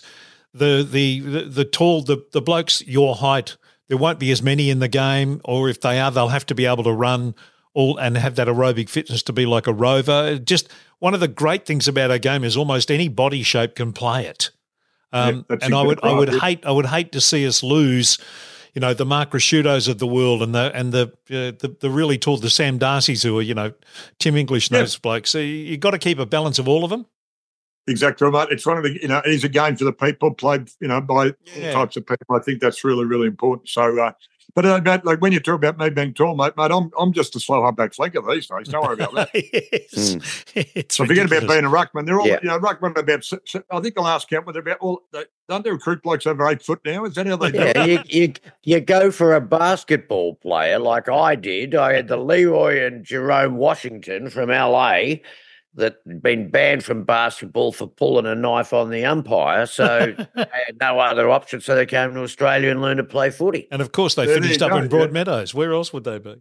D: the blokes your height, there won't be as many in the game, or if they are, they'll have to be able to run and have that aerobic fitness to be like a rover. Just one of the great things about our game is almost any body shape can play it. And I would hate to see us lose, the Mark Rasciutos of the world and the really tall, the Sam Darcys who are, Tim English and those blokes. So you've got to keep a balance of all of them.
E: Exactly right. It's one of the, it is a game for the people played, by all types of people. I think that's really, really important. So, but like when you talk about me being tall, mate, I'm just a slow halfback flanker these days. Don't worry about that. So forget about being a ruckman. They're all, ruckman about. I think the last count was about don't they recruit blokes over 8 foot now? Is that how they do it?
B: You go for a basketball player like I did. I had the Leroy and Jerome Washington from LA. That had been banned from basketball for pulling a knife on the umpire, so they had no other option, so they came to Australia and learned to play footy.
D: And, of course, they finished up in Broadmeadows. Where else would they be?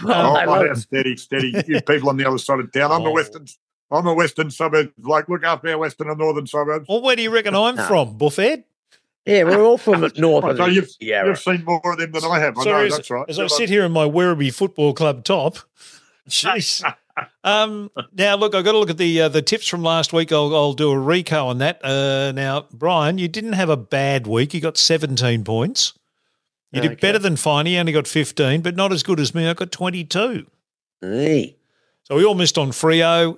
E: Steady. You people on the other side of town. I'm a western suburb. Like, look after our western and northern suburbs.
D: Well, where do you reckon I'm from, Buffhead?
B: Yeah, we're all from north.
E: So you've seen more of them than I have. I know, that's right.
D: As I sit here in my Werribee Football Club top, jeez. Now, look, I've got to look at the tips from last week. I'll do a recap on that. Now, Brian, you didn't have a bad week. You got 17 points. You did better than Finey. You only got 15, but not as good as me. I got 22.
B: Hey.
D: So we all missed on Freo.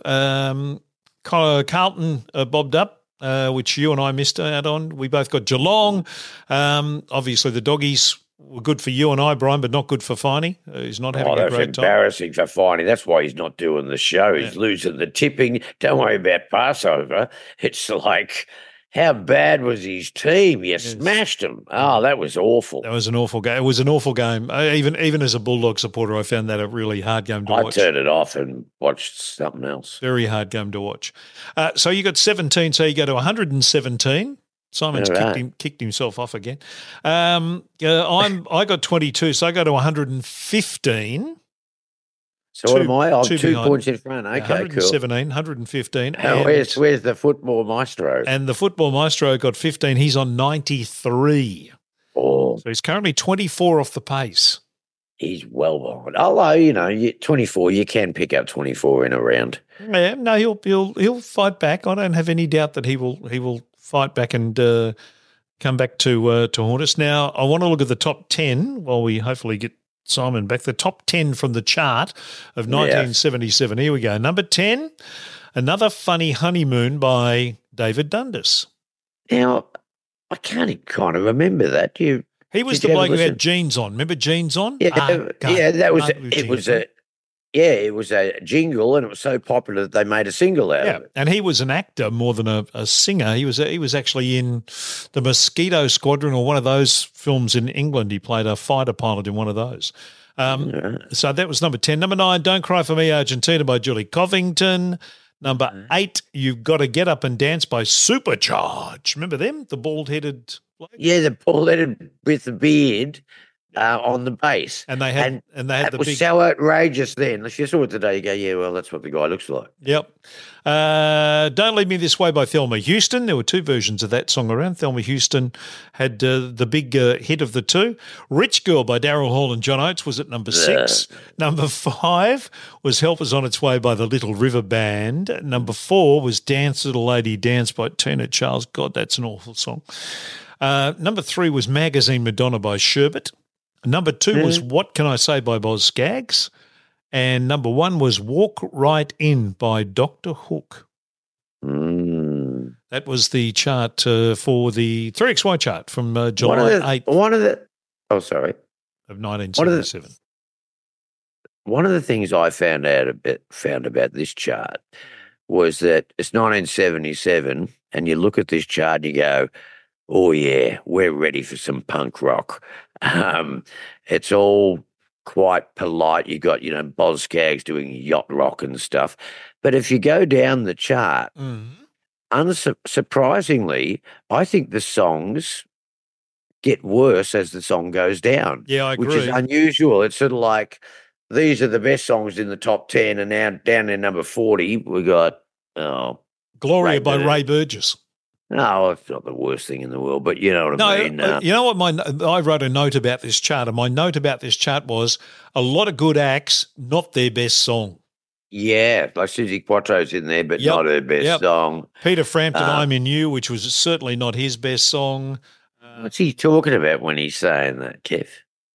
D: Carlton bobbed up, which you and I missed out on. We both got Geelong. Obviously, the Doggies were good for you and I, Brian, but not good for Finey. He's not having a great time.
B: That's embarrassing for Finey. That's why he's not doing the show. He's losing the tipping. Don't worry about Passover. It's like, how bad was his team? You smashed them. Oh, that was awful.
D: That was an awful game. It was an awful game. Even as a Bulldog supporter, I found that a really hard game to watch.
B: I turned it off and watched something else.
D: Very hard game to watch. So you got 17, so you go to 117. Simon's kicked himself off again. I got 22, so I go to 115.
B: So what am I? I'm 2 points in front. Okay,
D: 117,
B: cool.
D: 115.
B: Where's the football maestro?
D: And the football maestro got 15. He's on 93.
B: Oh,
D: So he's currently 24 off the pace.
B: he's well behind. Although, you know, 24, you can pick up 24 in a round.
D: Yeah, no, he'll fight back. I don't have any doubt that he will fight back and come back to haunt us. Now, I want to look at the top 10 while we hopefully get Simon back. The top 10 from the chart of 1977. Here we go. Number 10, Another Funny Honeymoon by David Dundas.
B: Now, I can't kind of remember that.
D: He was
B: Did
D: the
B: you
D: bloke
B: ever
D: who had
B: listen?
D: jeans on. Remember jeans on?
B: Yeah, that was
D: can't with
B: it.
D: jeans on.
B: It was a jingle, and it was so popular that they made a single out
D: Yeah,
B: of it.
D: and he was an actor more than a singer. He was actually in the Mosquito Squadron or one of those films in England. He played a fighter pilot in one of those. So that was number 10. Number 9, Don't Cry For Me, Argentina by Julie Covington. Number 8, You've Got to Get Up and Dance by Supercharge. Remember them? The bald-headed bloke?
B: Yeah, the bald-headed with the beard on the bass.
D: And they had
B: That
D: the
B: was
D: big
B: so outrageous then. If you saw it today, you go, yeah, well, that's what the guy looks like.
D: Yep. Don't Leave Me This Way by Thelma Houston. There were two versions of that song around. Thelma Houston had the big hit of the two. Rich Girl by Daryl Hall and John Oates was at number 6. Number 5 was Help Is On Its Way by the Little River Band. Number 4 was Dance Little Lady Dance by Tina Charles. God, that's an awful song. Number 3 was Magazine Madonna by Sherbet. Number 2 was What Can I Say by Boz Scaggs. And number 1 was Walk Right In by Dr. Hook. That was the chart for the 3XY chart from July 8th of 1977.
B: One of the things I found about this chart was that it's 1977, and you look at this chart and you go, oh, yeah, we're ready for some punk rock. It's all quite polite. You got, Boz Scaggs doing yacht rock and stuff. But if you go down the chart, unsurprisingly, I think the songs get worse as the song goes down.
D: Yeah, I agree.
B: Which is unusual. It's sort of like these are the best songs in the top 10, and now down in number 40, we got
D: Gloria by Ray Burgess.
B: No, it's not the worst thing in the world, but you know what I mean.
D: You know what? I wrote a note about this chart, and my note about this chart was a lot of good acts, not their best song.
B: Yeah, like Susie Quattro's in there, but not her best song.
D: Peter Frampton, I'm In You, which was certainly not his best song.
B: What's he talking about when he's saying that, Kev?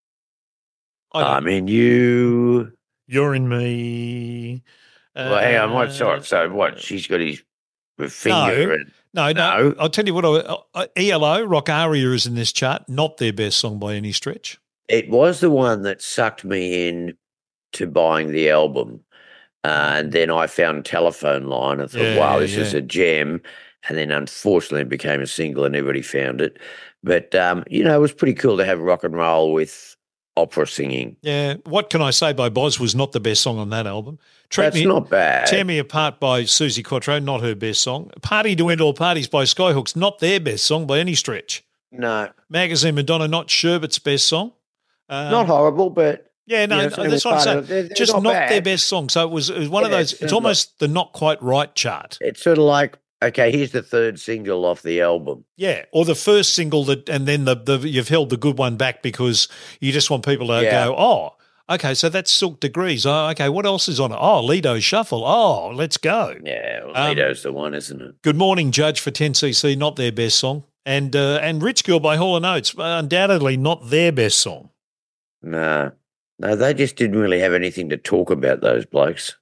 B: I'm in you.
D: You're in me.
B: Well, hang on. What? Sorry. So what? She's got his finger.
D: No. I'll tell you what. ELO, Rock Aria is in this chart. Not their best song by any stretch.
B: It was the one that sucked me in to buying the album. And then I found Telephone Line. I thought, wow, this is a gem. And then unfortunately it became a single and everybody found it. But, it was pretty cool to have rock and roll with opera singing.
D: Yeah. What Can I Say by Boz was not the best song on that album.
B: Not bad.
D: Tear Me Apart by Susie Quatro, not her best song. Party to End All Parties by Skyhooks, not their best song by any stretch.
B: No.
D: Magazine Madonna, not Sherbet's best song.
B: Not horrible, but...
D: Yeah, no, that's what I'm saying. Just not their best song. So it was one of those, it's almost the not quite right chart.
B: It's sort of like, okay, here's the third single off the album.
D: Yeah, or the first single and then you've held the good one back because you just want people to go, oh, okay, so that's Silk Degrees. Oh, okay, what else is on it? Oh, Lido Shuffle. Oh, let's go.
B: Yeah, well, Lido's the one, isn't it?
D: Good Morning Judge for 10cc, not their best song. And Rich Girl by Hall & Oates, undoubtedly not their best song.
B: No, they just didn't really have anything to talk about, those blokes.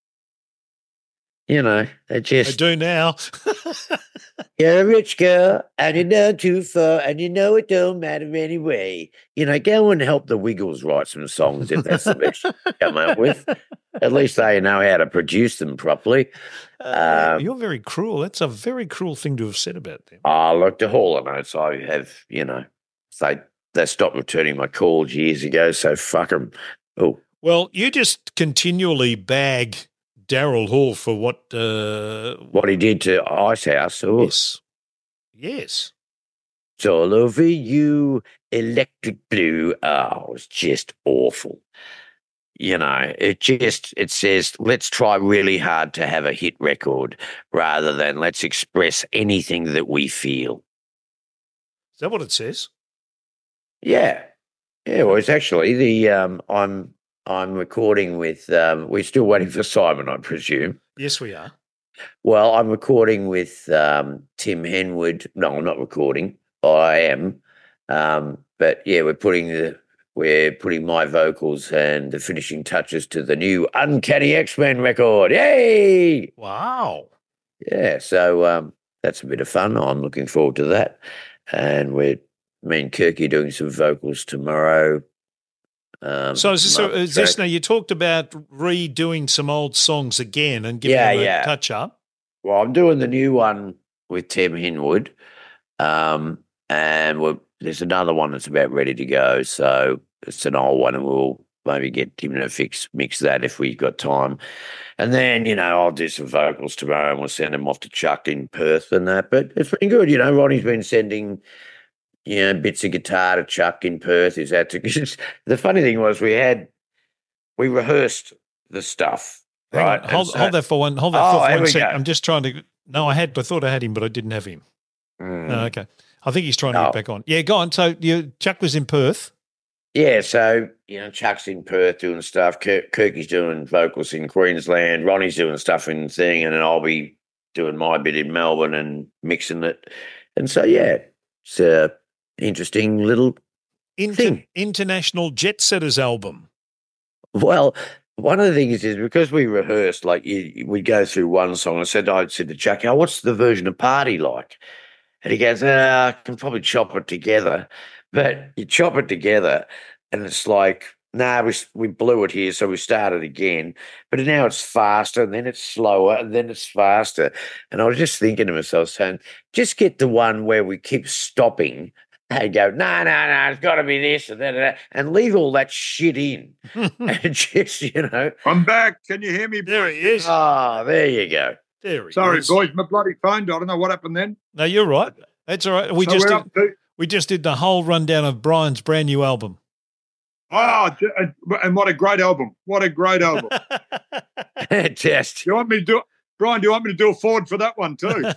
B: They just...
D: They do now.
B: You're a rich girl, and you're not too far, and it don't matter anyway. Go and help the Wiggles write some songs if that's the best you come up with. At least they know how to produce them properly.
D: You're very cruel. That's a very cruel thing to have said about them.
B: Oh, look, the Hall & Oates, I have, they stopped returning my calls years ago, so fuck them. Oh.
D: Well, you just continually bag Daryl Hall for
B: what he did to Ice House. Oh.
D: Yes.
B: It's all over you, Electric Blue. Oh, it's just awful. It says, let's try really hard to have a hit record rather than let's express anything that we feel.
D: Is that what it says?
B: Yeah. Yeah, well, it's actually I'm recording with we're still waiting for Simon, I presume.
D: Yes, we are.
B: Well, I'm recording with Tim Henwood. No, I'm not recording. I am. But yeah, we're putting my vocals and the finishing touches to the new Uncanny X-Men record. Yay!
D: Wow.
B: Yeah, so that's a bit of fun. I'm looking forward to that. And me and Kirky doing some vocals tomorrow.
D: So is this now? You talked about redoing some old songs again and giving them a touch up.
B: Well, I'm doing the new one with Tim Henwood, and there's another one that's about ready to go. So it's an old one, and we'll maybe get Tim to mix that if we've got time. And then, I'll do some vocals tomorrow, and we'll send them off to Chuck in Perth and that. But it's been good. Ronnie's been sending bits of guitar to Chuck in Perth. The funny thing was we rehearsed the stuff. Right.
D: Hold that for one. Hold that for 1 second. I'm just trying to. No, I thought I had him, but I didn't have him. No, okay. I think he's trying to get back on. Yeah, go on. So Chuck was in Perth.
B: Yeah, so Chuck's in Perth doing stuff. Kirky's doing vocals in Queensland. Ronnie's doing stuff in thing, and then I'll be doing my bit in Melbourne and mixing it. And so it's a interesting little thing.
D: International Jet Setters album.
B: Well, one of the things is because we rehearsed, like we go through one song. I said to Chuck, what's the version of Party like? And he goes, I can probably chop it together. But you chop it together and it's like, we blew it here, so we started again. But now it's faster and then it's slower and then it's faster. And I was just thinking to myself, saying, just get the one where we keep stopping and go, no, it's got to be this and that, and leave all that shit in. And just,
E: I'm back. Can you hear me?
D: There he is.
B: Oh, there you go.
D: There he
E: Sorry,
D: is.
E: boys, my bloody phone died. I don't know what happened then.
D: No, you're right. That's all right. We just did the whole rundown of Brian's brand new album.
E: Oh, and what a great album. What a great album.
B: Just.
E: Do you want me to do it? Brian, do you want me to do a forward for that one too?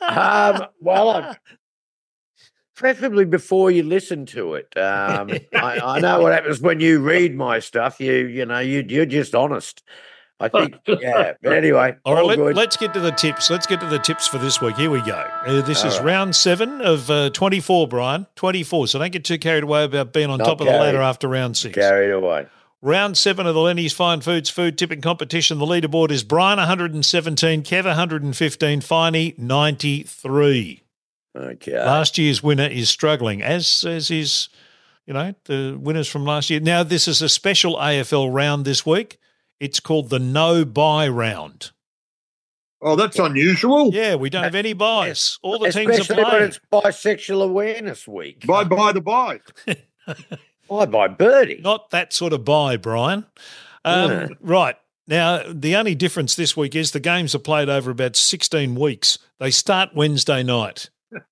B: Well, preferably before you listen to it. I know what happens when you read my stuff. You're just honest. I think, yeah. But anyway,
D: all right. Let's get to the tips. Let's get to the tips for this week. Here we go. This is round 7 of 24, Brian. 24. So don't get too carried away about being on top of the ladder after round 6.
B: Carried away.
D: Round 7 of the Lenny's Fine Foods food tipping competition. The leaderboard is Brian 117, Kev 115, Finey 93.
B: Okay.
D: Last year's winner is struggling, as is, the winners from last year. Now, this is a special AFL round this week. It's called the no-buy round.
E: Oh, that's unusual.
D: Yeah, we don't have any buys. All the teams are
B: Especially
D: playing.
B: when it's Bisexual Awareness Week.
E: Bye the buy.
B: Bye Birdie.
D: Not that sort of buy, Brian. Right. Now, the only difference this week is the games are played over about 16 weeks. They start Wednesday night.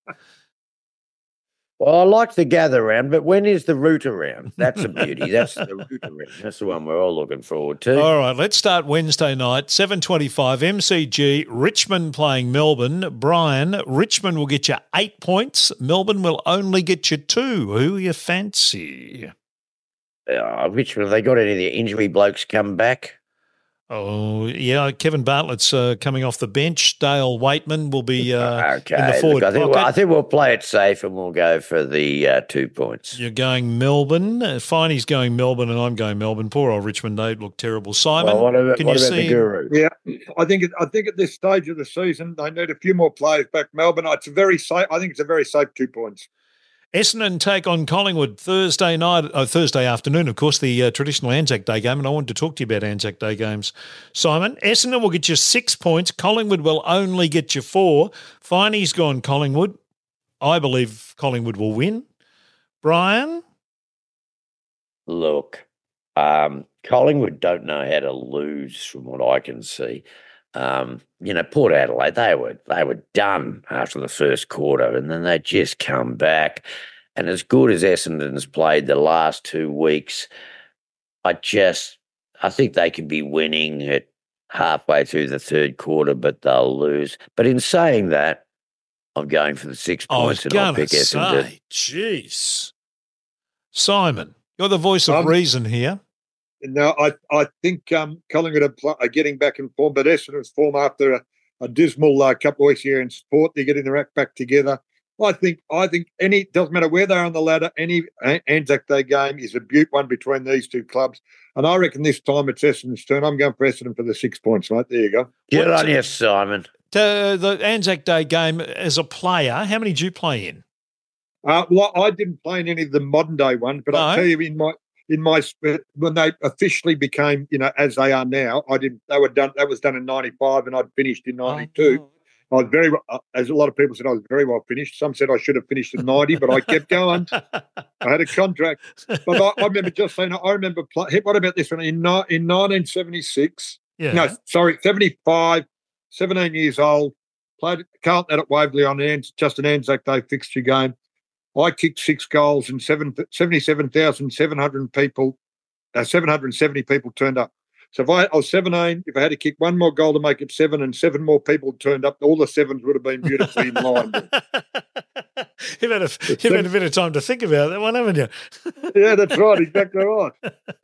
B: Well, I like the gather round, but when is the root around? That's a beauty. That's the root around. That's the one we're all looking forward to.
D: All right, let's start Wednesday night, 7:25, MCG, Richmond playing Melbourne. Brian, Richmond will get you 8 points. Melbourne will only get you 2. Who you fancy?
B: Richmond, have they got any of their injury blokes come back?
D: Oh, yeah, Kevin Bartlett's coming off the bench. Dale Waitman will be in the forward pocket.
B: I think we'll play it safe and we'll go for the 2 points.
D: You're going Melbourne. Finey's going Melbourne and I'm going Melbourne. Poor old Richmond, they look terrible. Simon,
B: what about
D: see
B: the Guru?
E: Yeah, I think at this stage of the season, they need a few more players back. Melbourne, it's a very safe. I think it's a very safe 2 points.
D: Essendon take on Collingwood Thursday afternoon, of course, the traditional Anzac Day game, and I wanted to talk to you about Anzac Day games. Simon, Essendon will get you 6 points. Collingwood will only get you 4. Finey's gone Collingwood. I believe Collingwood will win. Brian?
B: Look, Collingwood don't know how to lose from what I can see. Port Adelaide, they were done after the first quarter and then they just come back. And as good as Essendon's played the last 2 weeks, I think they could be winning at halfway through the third quarter, but they'll lose. But in saying that, I'm going for the 6 points and I'll pick Essendon.
D: Jeez. Simon, you're the voice of reason here.
E: No, I think Collingwood are getting back in form, but Essendon's form after a dismal couple of weeks here in sport, they're getting their act back together. I think any doesn't matter where they are on the ladder, any Anzac Day game is a beaut one between these two clubs. And I reckon this time it's Essendon's turn. I'm going for Essendon for the 6 points, mate. There you go.
B: Good on you, Simon.
D: The Anzac Day game, as a player, how many do you play in?
E: Well, I didn't play in any of the modern day ones, but I'll tell you, in my when they officially became, as they are now, I didn't. They were done. That was done in '95, and I'd finished in '92. Oh. I was very, as a lot of people said, I was very well finished. Some said I should have finished in '90, but I kept going. I had a contract. But I remember just saying, I remember, what about this one? In 1976, no, sorry, 75, 17 years old, played Carlton at Waverley on just an Anzac Day fixture game. I kicked 6 goals and 77,700 people, 770 people turned up. So if I was 17, if I had to kick one more goal to make it 7 and 7 more people turned up, all the 7s would have been beautifully in line.
D: You've had a bit of time to think about that one, haven't you?
E: Yeah, that's right. Exactly right.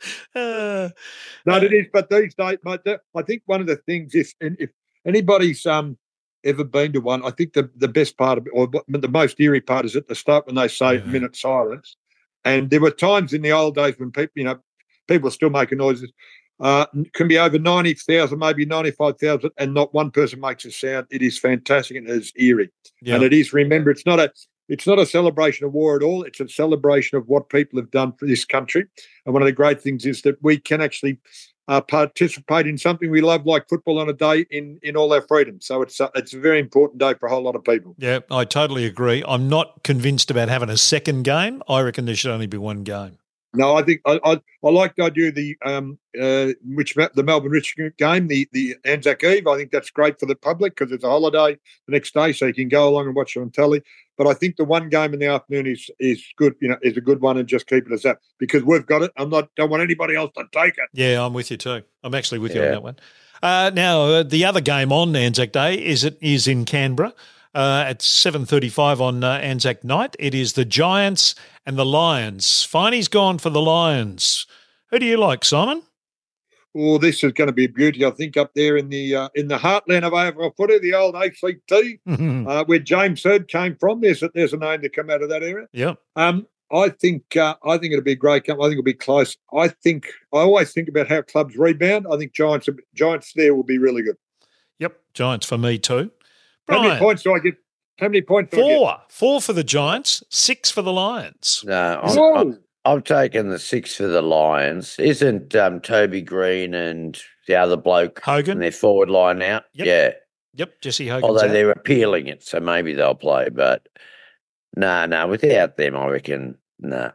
E: No, it is. But these days, mate, I think one of the things, if anybody's ever been to one, I think the best part of it, or the most eerie part, is at the start when they say minute silence. And there were times in the old days when people were still making noises. Can be over 90,000, maybe 95,000, and not one person makes a sound. It is fantastic and it is eerie. Yeah. And it is, remember, it's not a celebration of war at all. It's a celebration of what people have done for this country. And one of the great things is that we can actually participate in something we love, like football, on a day in all our freedom. So it's a very important day for a whole lot of people.
D: Yeah, I totally agree. I'm not convinced about having a second game. I reckon there should only be one game.
E: No, I think I like the idea of the Melbourne Richmond game, the Anzac Eve. I think that's great for the public because it's a holiday the next day, so you can go along and watch it on telly. But I think the one game in the afternoon is good. Is a good one, and just keep it as that because we've got it. Don't want anybody else to take it.
D: Yeah, I'm with you too. I'm actually with you on that one. Now the other game on Anzac Day is in Canberra. At 7:35 on Anzac night. It is the Giants and the Lions. Finey's gone for the Lions. Who do you like, Simon?
E: Oh, this is going to be a beauty, I think, up there in the heartland of AFL footy, the old ACT, where James Hird came from. There's a name to come out of that area.
D: Yeah.
E: I think it'll be a great game. I think it'll be close. I always think about how clubs rebound. I think Giants there will be really good.
D: Yep, Giants for me too.
E: Brian, how many points do I get? How many points do I get?
D: 4 for the Giants, 6 for the Lions.
B: No, I'm taking the 6 for the Lions. Isn't Toby Green and the other bloke
D: Hogan
B: in their forward line out?
D: Yep.
B: Yeah.
D: Yep, Jesse Hogan.
B: Although they're appealing it, so maybe they'll play. But no, without them, I reckon, no.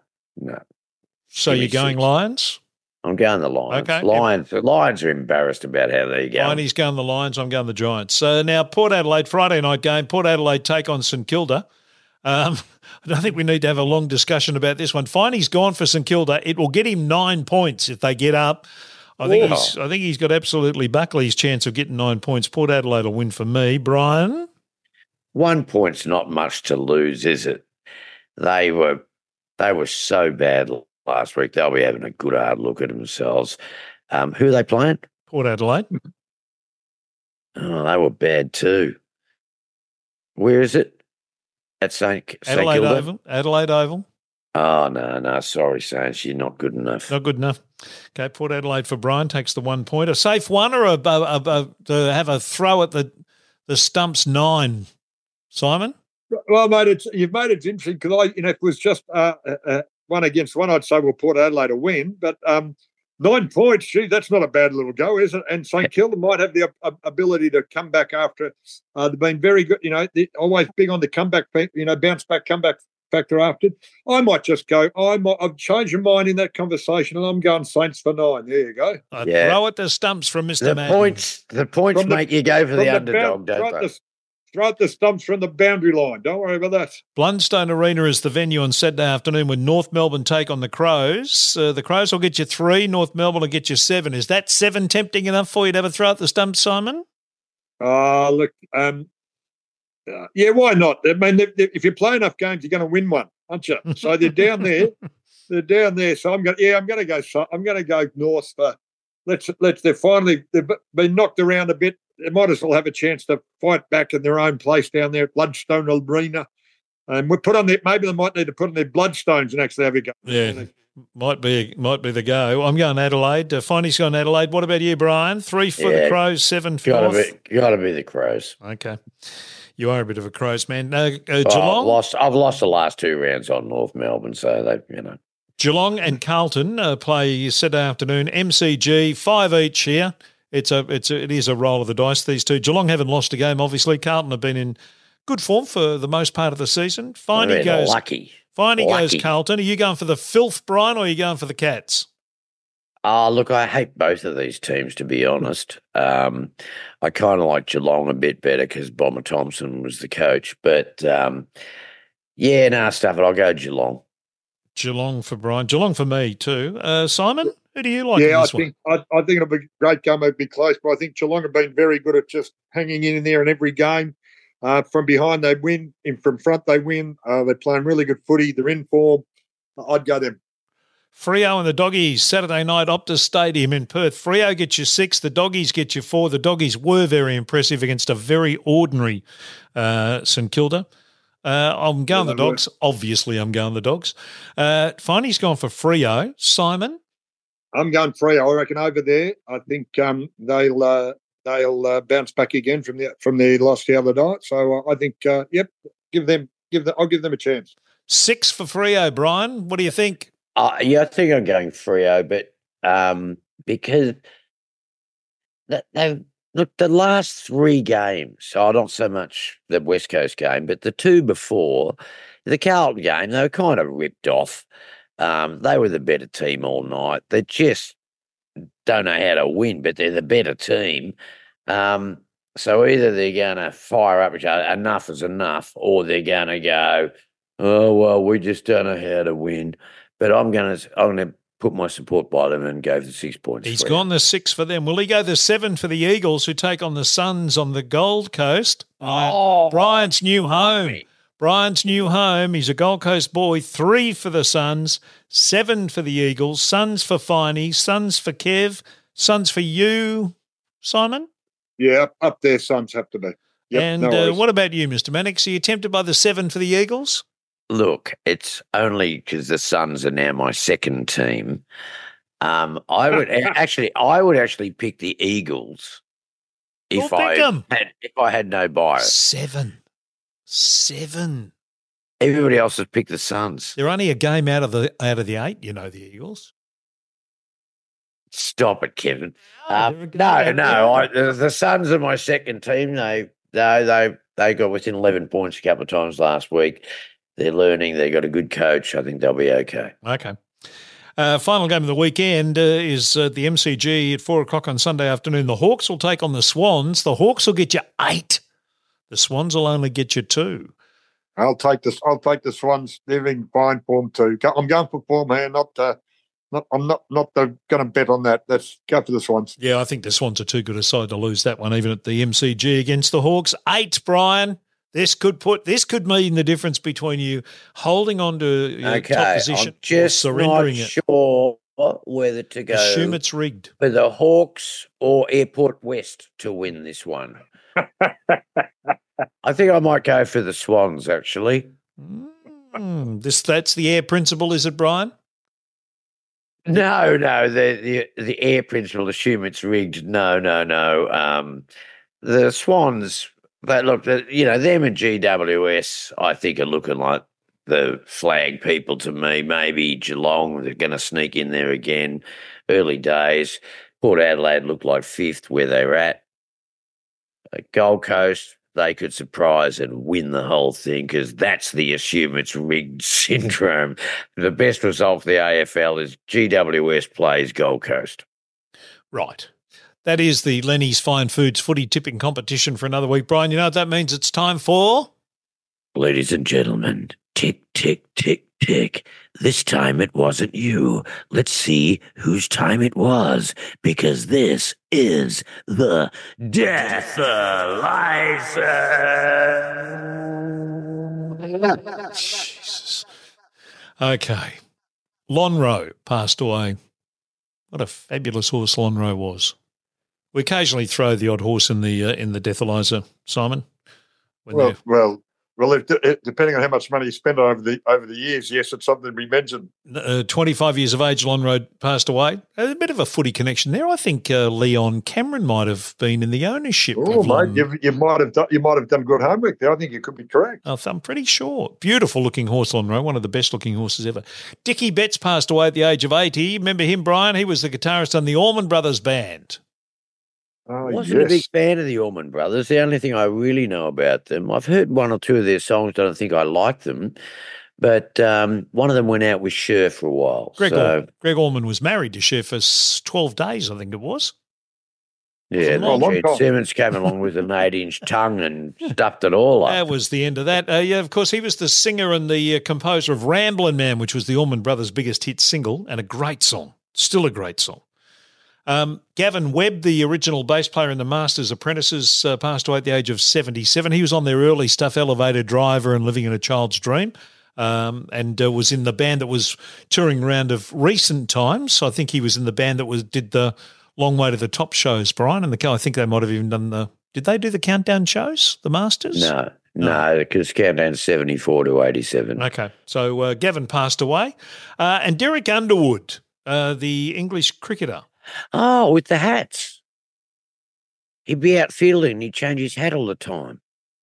D: So you're going Lions?
B: I'm going the Lions.
D: Okay.
B: The Lions are embarrassed about how they're going.
D: He's going the Lions. I'm going the Giants. So now Port Adelaide, Friday night game. Port Adelaide take on St Kilda. I don't think we need to have a long discussion about this one. Finey's gone for St Kilda. It will get him 9 points if they get up. I think he's got absolutely Buckley's chance of getting 9 points. Port Adelaide will win for me. Brian?
B: 1 point's not much to lose, is it? They were so bad last week. They'll be having a good hard look at themselves. Who are they playing?
D: Port Adelaide.
B: Oh, they were bad too. Where is it? At St Kilda?
D: Oval. Adelaide Oval.
B: Oh, no. Sorry, Saints. You're not good enough.
D: Not good enough. Okay, Port Adelaide for Brian takes the 1 point. A safe one or to have a throw at the stumps 9? Simon?
E: Well, mate, you've made it interesting because if it was just 1 against 1, I'd say, well, Port Adelaide will win. But 9 points, gee, that's not a bad little go, is it? And St Kilda might have the ability to come back after. They've been very good, they're always big on the comeback, bounce back, comeback factor after. I might just go, I've changed my mind in that conversation and I'm going Saints for 9. There you go.
D: Throw at the stumps from Mr. Madden.
B: The points make you go for the underdog, don't they?
E: Throw at the stumps from the boundary line. Don't worry about that.
D: Blundstone Arena is the venue on Saturday afternoon when North Melbourne take on the Crows. The Crows will get you 3. North Melbourne will get you 7. Is that 7 tempting enough for you to have a throw at the stumps, Simon?
E: Look, yeah, why not? I mean, if you play enough games, you're going to win one, aren't you? So they're down there. they're down there. So I'm going to go. I'm going to go north for. They've been knocked around a bit. They might as well have a chance to fight back in their own place down there at Bloodstone Arena. And we put on their, maybe they might need to put on their bloodstones and actually have a go.
D: Yeah, might be the go. I'm going Adelaide. Finey's going Adelaide. What about you, Brian? 3 for the Crows, 7 for North.
B: Got to be the Crows.
D: Okay. You are a bit of a Crows man. Geelong?
B: I've lost the last 2 rounds on North Melbourne, so they.
D: Geelong and Carlton play Saturday afternoon. MCG, 5 each here. It is a roll of the dice, these two. Geelong haven't lost a game, obviously. Carlton have been in good form for the most part of the season. Finey goes
B: lucky.
D: Finey goes Carlton. Are you going for the filth, Brian, or are you going for the Cats?
B: Look, I hate both of these teams, to be honest. I kind of like Geelong a bit better because Bomber Thompson was the coach. But, stuff it. I'll go Geelong.
D: Geelong for Brian. Geelong for me too. Simon, who do you like in this one?
E: I think it'll be a great game. It'll be close, but I think Geelong have been very good at just hanging in there in every game. From behind they win, from front they win. They're playing really good footy. They're in form. I'd go them.
D: Freo and the Doggies, Saturday night, Optus Stadium in Perth. Freo gets you 6, the Doggies get you 4. The Doggies were very impressive against a very ordinary St Kilda. I'm going the Dogs. Obviously, I'm going the Dogs. Finey's gone for Freo. Simon?
E: I'm going Freo. I reckon over there. I think they'll bounce back again from their loss the other night. So I think, I'll give them a chance.
D: 6 for Freo, Brian. What do you think?
B: I think I'm going Freo, but because they've look, the last 3 games, so not so much the West Coast game, but the 2 before, the Carlton game, they were kind of ripped off. They were the better team all night. They just don't know how to win, but they're the better team. So either they're going to fire up each other, enough is enough, or they're going to go, oh, well, we just don't know how to win. But I'm going to put my support by them and go for 6 points.
D: He's gone the 6 for them. Will he go the 7 for the Eagles, who take on the Suns on the Gold Coast? Brian's new home. Brian's new home. He's a Gold Coast boy. 3 for the Suns, 7 for the Eagles, Suns for Finey, Suns for Kev, Suns for you, Simon?
E: Yeah, up there, Suns have to be. Yep,
D: and what about you, Mr. Mannix? Are you tempted by the 7 for the Eagles?
B: Look, it's only because the Suns are now my second team. I would actually pick the Eagles if I had no bias.
D: 7.
B: Everybody else has picked the Suns.
D: They're only a game out of the 8, you know, the Eagles.
B: Stop it, Kevin. The Suns are my second team. They got within 11 points a couple of times last week. They're learning. They got a good coach. I think they'll be okay.
D: Okay. Final game of the weekend is the MCG at 4:00 on Sunday afternoon. The Hawks will take on the Swans. The Hawks will get you 8. The Swans will only get you 2.
E: I'll take the Swans. They're in fine form too. I'm going for form here. I'm not going to bet on that. Let's go for the Swans.
D: Yeah, I think the Swans are too good a side to lose that one, even at the MCG against the Hawks. 8, Brian. This could mean the difference between you holding on to your top position
B: I'm just
D: surrendering
B: not sure whether to go.
D: Assume it's rigged.
B: For the Hawks or Airport West to win this one. I think I might go for the Swans, actually.
D: That's the air principle, is it, Brian?
B: No. The air principle, assume it's rigged. No. The Swans, them and GWS, I think, are looking like the flag people to me. Maybe Geelong, they're going to sneak in there again. Early days. Port Adelaide looked like 5th where they were at. Gold Coast, they could surprise and win the whole thing because that's the assume it's rigged syndrome. The best result for the AFL is GWS plays Gold Coast.
D: Right. That is the Lenny's Fine Foods footy tipping competition for another week. Brian, you know what that means? It's time for...
B: Ladies and gentlemen, tick, tick, tick, tick. This time it wasn't you. Let's see whose time it was, because this is the Deathalyzer.
D: Jesus. Okay. Lonhro passed away. What a fabulous horse Lonhro was. We occasionally throw the odd horse in the Deathalyzer, Simon.
E: Well, depending on how much money you spend over the years, yes, it's something we mentioned.
D: 25 years of age, Lonhro passed away. A bit of a footy connection there. I think Leon Cameron might have been in the ownership.
E: Oh, mate, you might have done good homework there. I think you could be correct.
D: I'm pretty sure. Beautiful looking horse, Lonhro, one of the best looking horses ever. Dickie Betts passed away at the age of 80. Remember him, Brian? He was the guitarist on the Allman Brothers Band.
B: I wasn't a big fan of the Allman Brothers. The only thing I really know about them, I've heard one or two of their songs. I don't think I like them, but one of them went out with Cher for a while.
D: Greg Allman was married to Cher for 12 days, I think it was.
B: Yeah, Gene Simmons came along with an 8-inch tongue and stuffed it all up.
D: That was the end of that. Of course, he was the singer and the composer of Ramblin' Man, which was the Allman Brothers' biggest hit single, and a great song, still a great song. Gavin Webb, the original bass player in the Masters Apprentices, passed away at the age of 77. He was on their early stuff, Elevator Driver and Living in a Child's Dream, and was in the band that was touring around of recent times. So I think he was in the band that did the Long Way to the Top shows, Brian, and I think they might have even done did they do the Countdown shows, the Masters?
B: No, because Countdown's 74 to 87.
D: Okay, so Gavin passed away. And Derek Underwood, the English cricketer.
B: Oh, with the hats. He'd be out fielding. He'd change his hat all the time.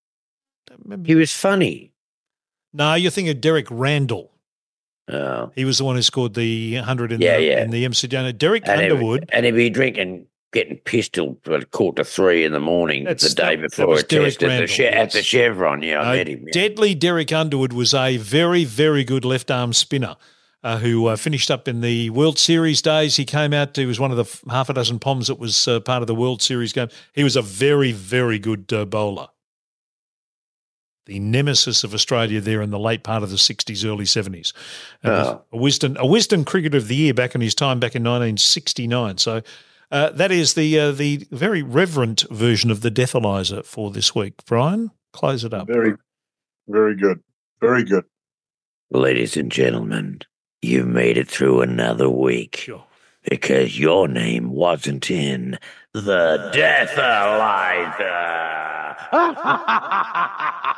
B: He was funny.
D: No, you're thinking of Derek Randall.
B: Oh.
D: He was the one who scored the 100 in the MCG. Derek Underwood.
B: And he'd be drinking, getting pissed till 2:45 in the morning the day before a test at the Chevron. Yeah, I met him. Yeah.
D: Deadly Derek Underwood was a very, very good left-arm spinner. Who finished up in the World Series days. He came out, he was one of the half a dozen Poms that was part of the World Series game. He was a very, very good bowler. The nemesis of Australia there in the late part of the 60s, early 70s. A Wisden Cricketer of the Year back in his time, back in 1969. So that is the very reverent version of the Deathalyzer for this week. Brian, close it up.
E: Very, very good. Very good.
B: Ladies and gentlemen, you've made it through another week.
D: Sure.
B: Because your name wasn't in the Deathalyzer.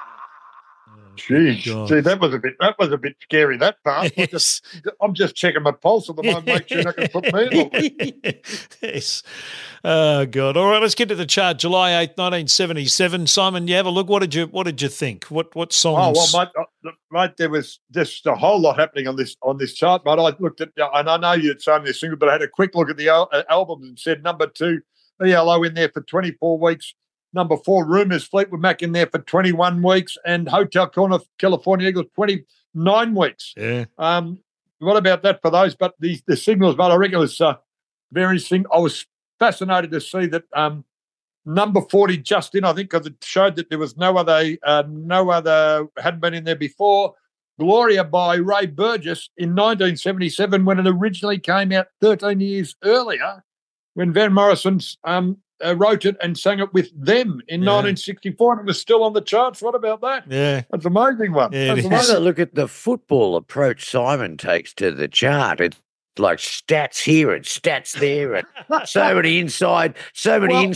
E: Jeez, see, that was a bit scary, that part.
D: Yes.
E: I'm just checking my pulse at the moment, make sure you're not going to put me in on.
D: Yes. Oh God. All right, let's get to the chart. July 8th, 1977. Simon, you have a look. What did you think? What songs?
E: Oh well, mate, there was just a whole lot happening on this chart, mate. I looked at, and I know you'd shown this single, but I had a quick look at the albums and said number 2, ELO in there for 24 weeks. Number 4, Rumours, Fleetwood Mac in there for 21 weeks, and Hotel California Eagles 29 weeks.
D: Yeah.
E: What about that for those? But the singles, but I reckon it was very sing. I was fascinated to see that number 40 just in, I think, because it showed that there was no other hadn't been in there before. Gloria by Ray Burgess in 1977, when it originally came out 13 years earlier, when Van Morrison wrote it and sang it with them in 1964, and it was still on the charts. What about that?
D: Yeah.
E: That's an amazing one.
D: Yeah,
B: have a look at the football approach Simon takes to the chart. It's like stats here and stats there, and so many inside 40s.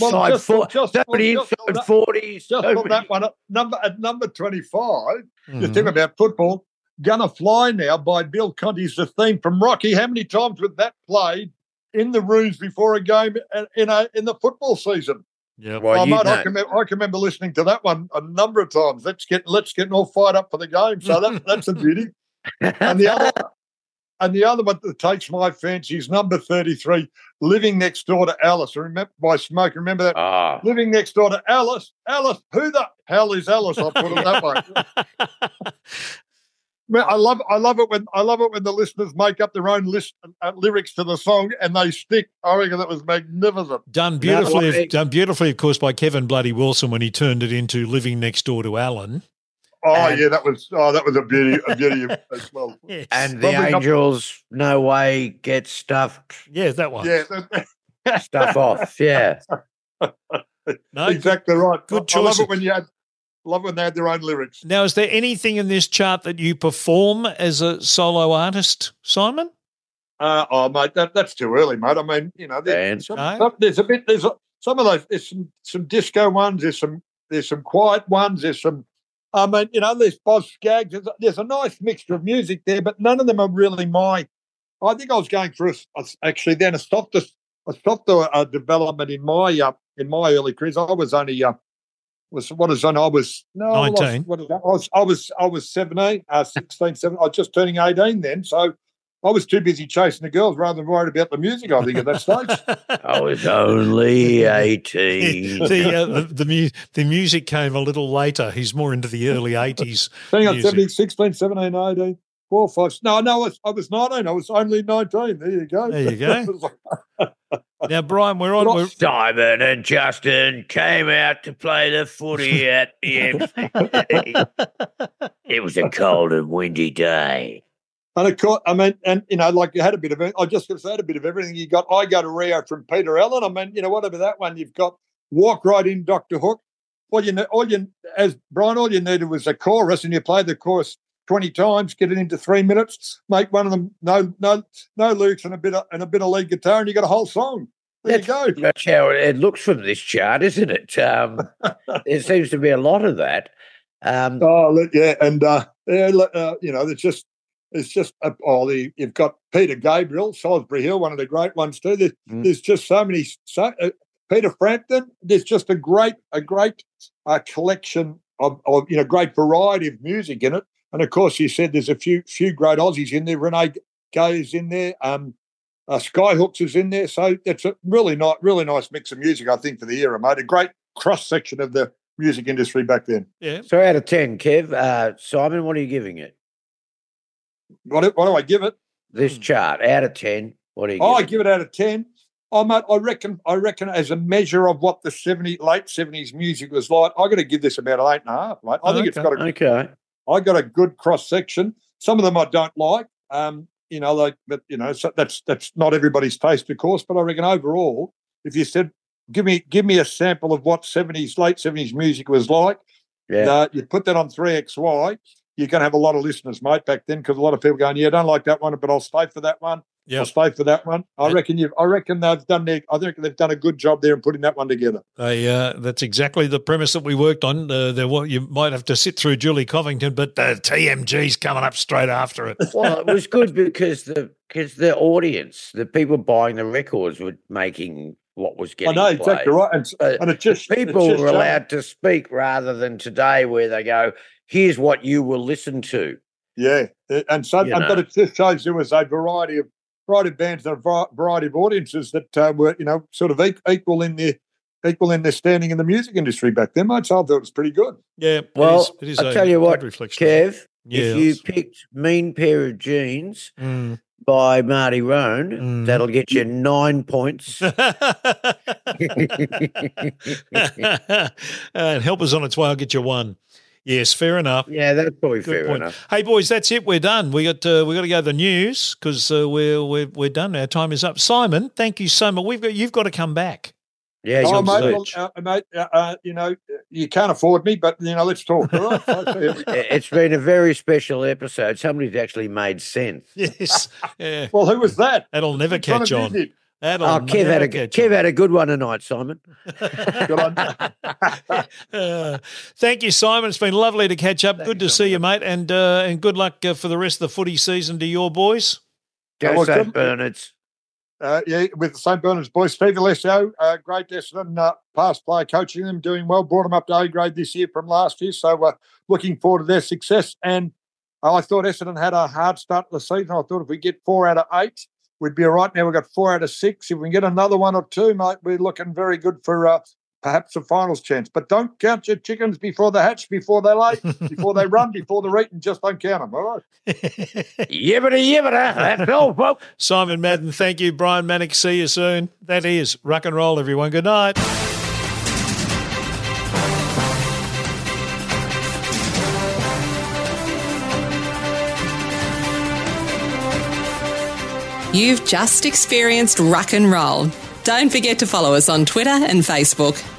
E: Just put that one up. Number 25, you think about football, Gonna Fly Now by Bill Conti's the theme from Rocky. How many times was that played in the rooms before a game in the football season?
D: Yeah,
E: well, I can remember listening to that one a number of times. Let's get all fired up for the game. So that's a beauty. And the other one that takes my fancy is number 33, Living Next Door to Alice. Remember by Smoke. Remember that? Living Next Door to Alice. Alice, who the hell is Alice? I'll put it that way. Man, I love it when the listeners make up their own list lyrics to the song and they stick. I reckon that was magnificent.
D: Done beautifully, of course, by Kevin Bloody Wilson when he turned it into Living Next Door to Alan.
E: That was a beauty as well.
B: Yes. And the Angels, No Way, Get Stuffed.
D: Yeah, that one.
E: Yeah,
B: stuff off. Yeah.
E: No, exactly right.
D: Good choice.
E: I love it when you had Love when they had their own lyrics.
D: Now, is there anything in this chart that you perform as a solo artist, Simon?
E: Mate, that's too early, mate. I mean, there's some of those. There's some disco ones. There's some quiet ones. There's some. I mean, there's Boz Skaggs. There's a nice mixture of music there, but none of them are really my. I think I was going through a softer development in my early careers. I was only 19. I was 17, 16, 17. I was just turning 18 then, so I was too busy chasing the girls rather than worried about the music, I think, at that stage.
B: I was only 18.
D: The music came a little later. He's more into the early 80s.
E: I think I was 17, 16, 17, 18, 4, 5. No, I was 19. I was only 19. There you go.
D: There you go. Now, Brian, we're on.
B: Simon and Justin came out to play the footy at the MC. It was a cold and windy day.
E: And of course, I mean, like you had a bit of, I just going to say, had a bit of everything. You got I Go to Rio from Peter Allen. I mean, whatever that one, you've got Walk Right In, Dr. Hook. As Brian, all you needed was a chorus, and you played the chorus 20 times, get it into 3 minutes, make one of them no lyrics and a bit of lead guitar, and you got a whole song. There you go.
B: That's how it looks from this chart, isn't it? There seems to be a lot of that. You've got Peter Gabriel, Salisbury Hill, one of the great ones too. There's just so many. Peter Frampton. There's just a great collection of great variety of music in it. And of course, you said there's a few great Aussies in there. Renee Gay is in there. Skyhooks is in there. So it's a really nice mix of music, I think, for the era, mate. A great cross section of the music industry back then. Yeah. So out of 10, Kev, Simon, what are you giving it?
E: What do I give it?
B: This chart out of 10. What do you?
E: I give it out of 10. Oh, mate, I reckon as a measure of what the late 70s music was like, I got to give this about an 8.5, mate. I think it's got I got a good cross section. Some of them I don't like, so that's not everybody's taste, of course. But I reckon overall, if you said, give me a sample of what late 70s music was like, you put that on 3XY, you're going to have a lot of listeners, mate, back then, because a lot of people going, I don't like that one, but I'll stay for that one. Yep. I'll stay for that one. I reckon they've done a good job there in putting that one together.
D: That's exactly the premise that we worked on. You might have to sit through Julie Covington, but the TMG's coming up straight after it.
B: Well, it was good because the audience, the people buying the records, were making what was getting played. I know,
E: exactly right. And it just
B: people were allowed to speak rather than today, where they go, "Here's what you will listen to."
E: Yeah, but it just shows there was a variety of bands and a variety of audiences that were, sort of equal in their standing in the music industry back then. I thought it was pretty good.
D: Yeah,
B: well, I'll tell you what, Kev, if you picked Mean Pair of Jeans by Marty Roan, that'll get you 9 points.
D: And Help Is On Its Way, I'll get you 1. Yes, fair enough.
B: Yeah, that's probably fair enough.
D: Hey, boys, that's it. We're done. We got to go to the news because we're done. Our time is up. Simon, thank you so much. You've got to come back.
B: Yeah,
E: mate. You can't afford me, but let's talk. All right?
B: It's been a very special episode. Somebody's actually made sense.
D: Yes. Yeah.
E: Well, who was that?
D: That'll never catch on.
B: Kev had a good one tonight, Simon.
E: Good on.
D: Thank you, Simon. It's been lovely to catch up. Good to see you, mate, and good luck for the rest of the footy season to your boys.
B: Go St. Bernards.
E: With the St. Bernards boys. Steve Alessio, great Essendon, past player, coaching them, doing well. Brought them up to A grade this year from last year, so looking forward to their success. And I thought Essendon had a hard start to the season. I thought if we get 4 out of 8, we'd be all right. Now we've got 4 out of 6. If we can get another 1 or 2, mate, we're looking very good for perhaps a finals chance. But don't count your chickens before they hatch, before they lay, before they run, before they're eaten. Just don't count them, all right?
B: Yibbity. That's all, folks.
D: Simon Madden, thank you. Brian Mannix, see you soon. That is Rock and Roll, everyone. Good night.
C: You've just experienced Rock and Roll. Don't forget to follow us on Twitter and Facebook.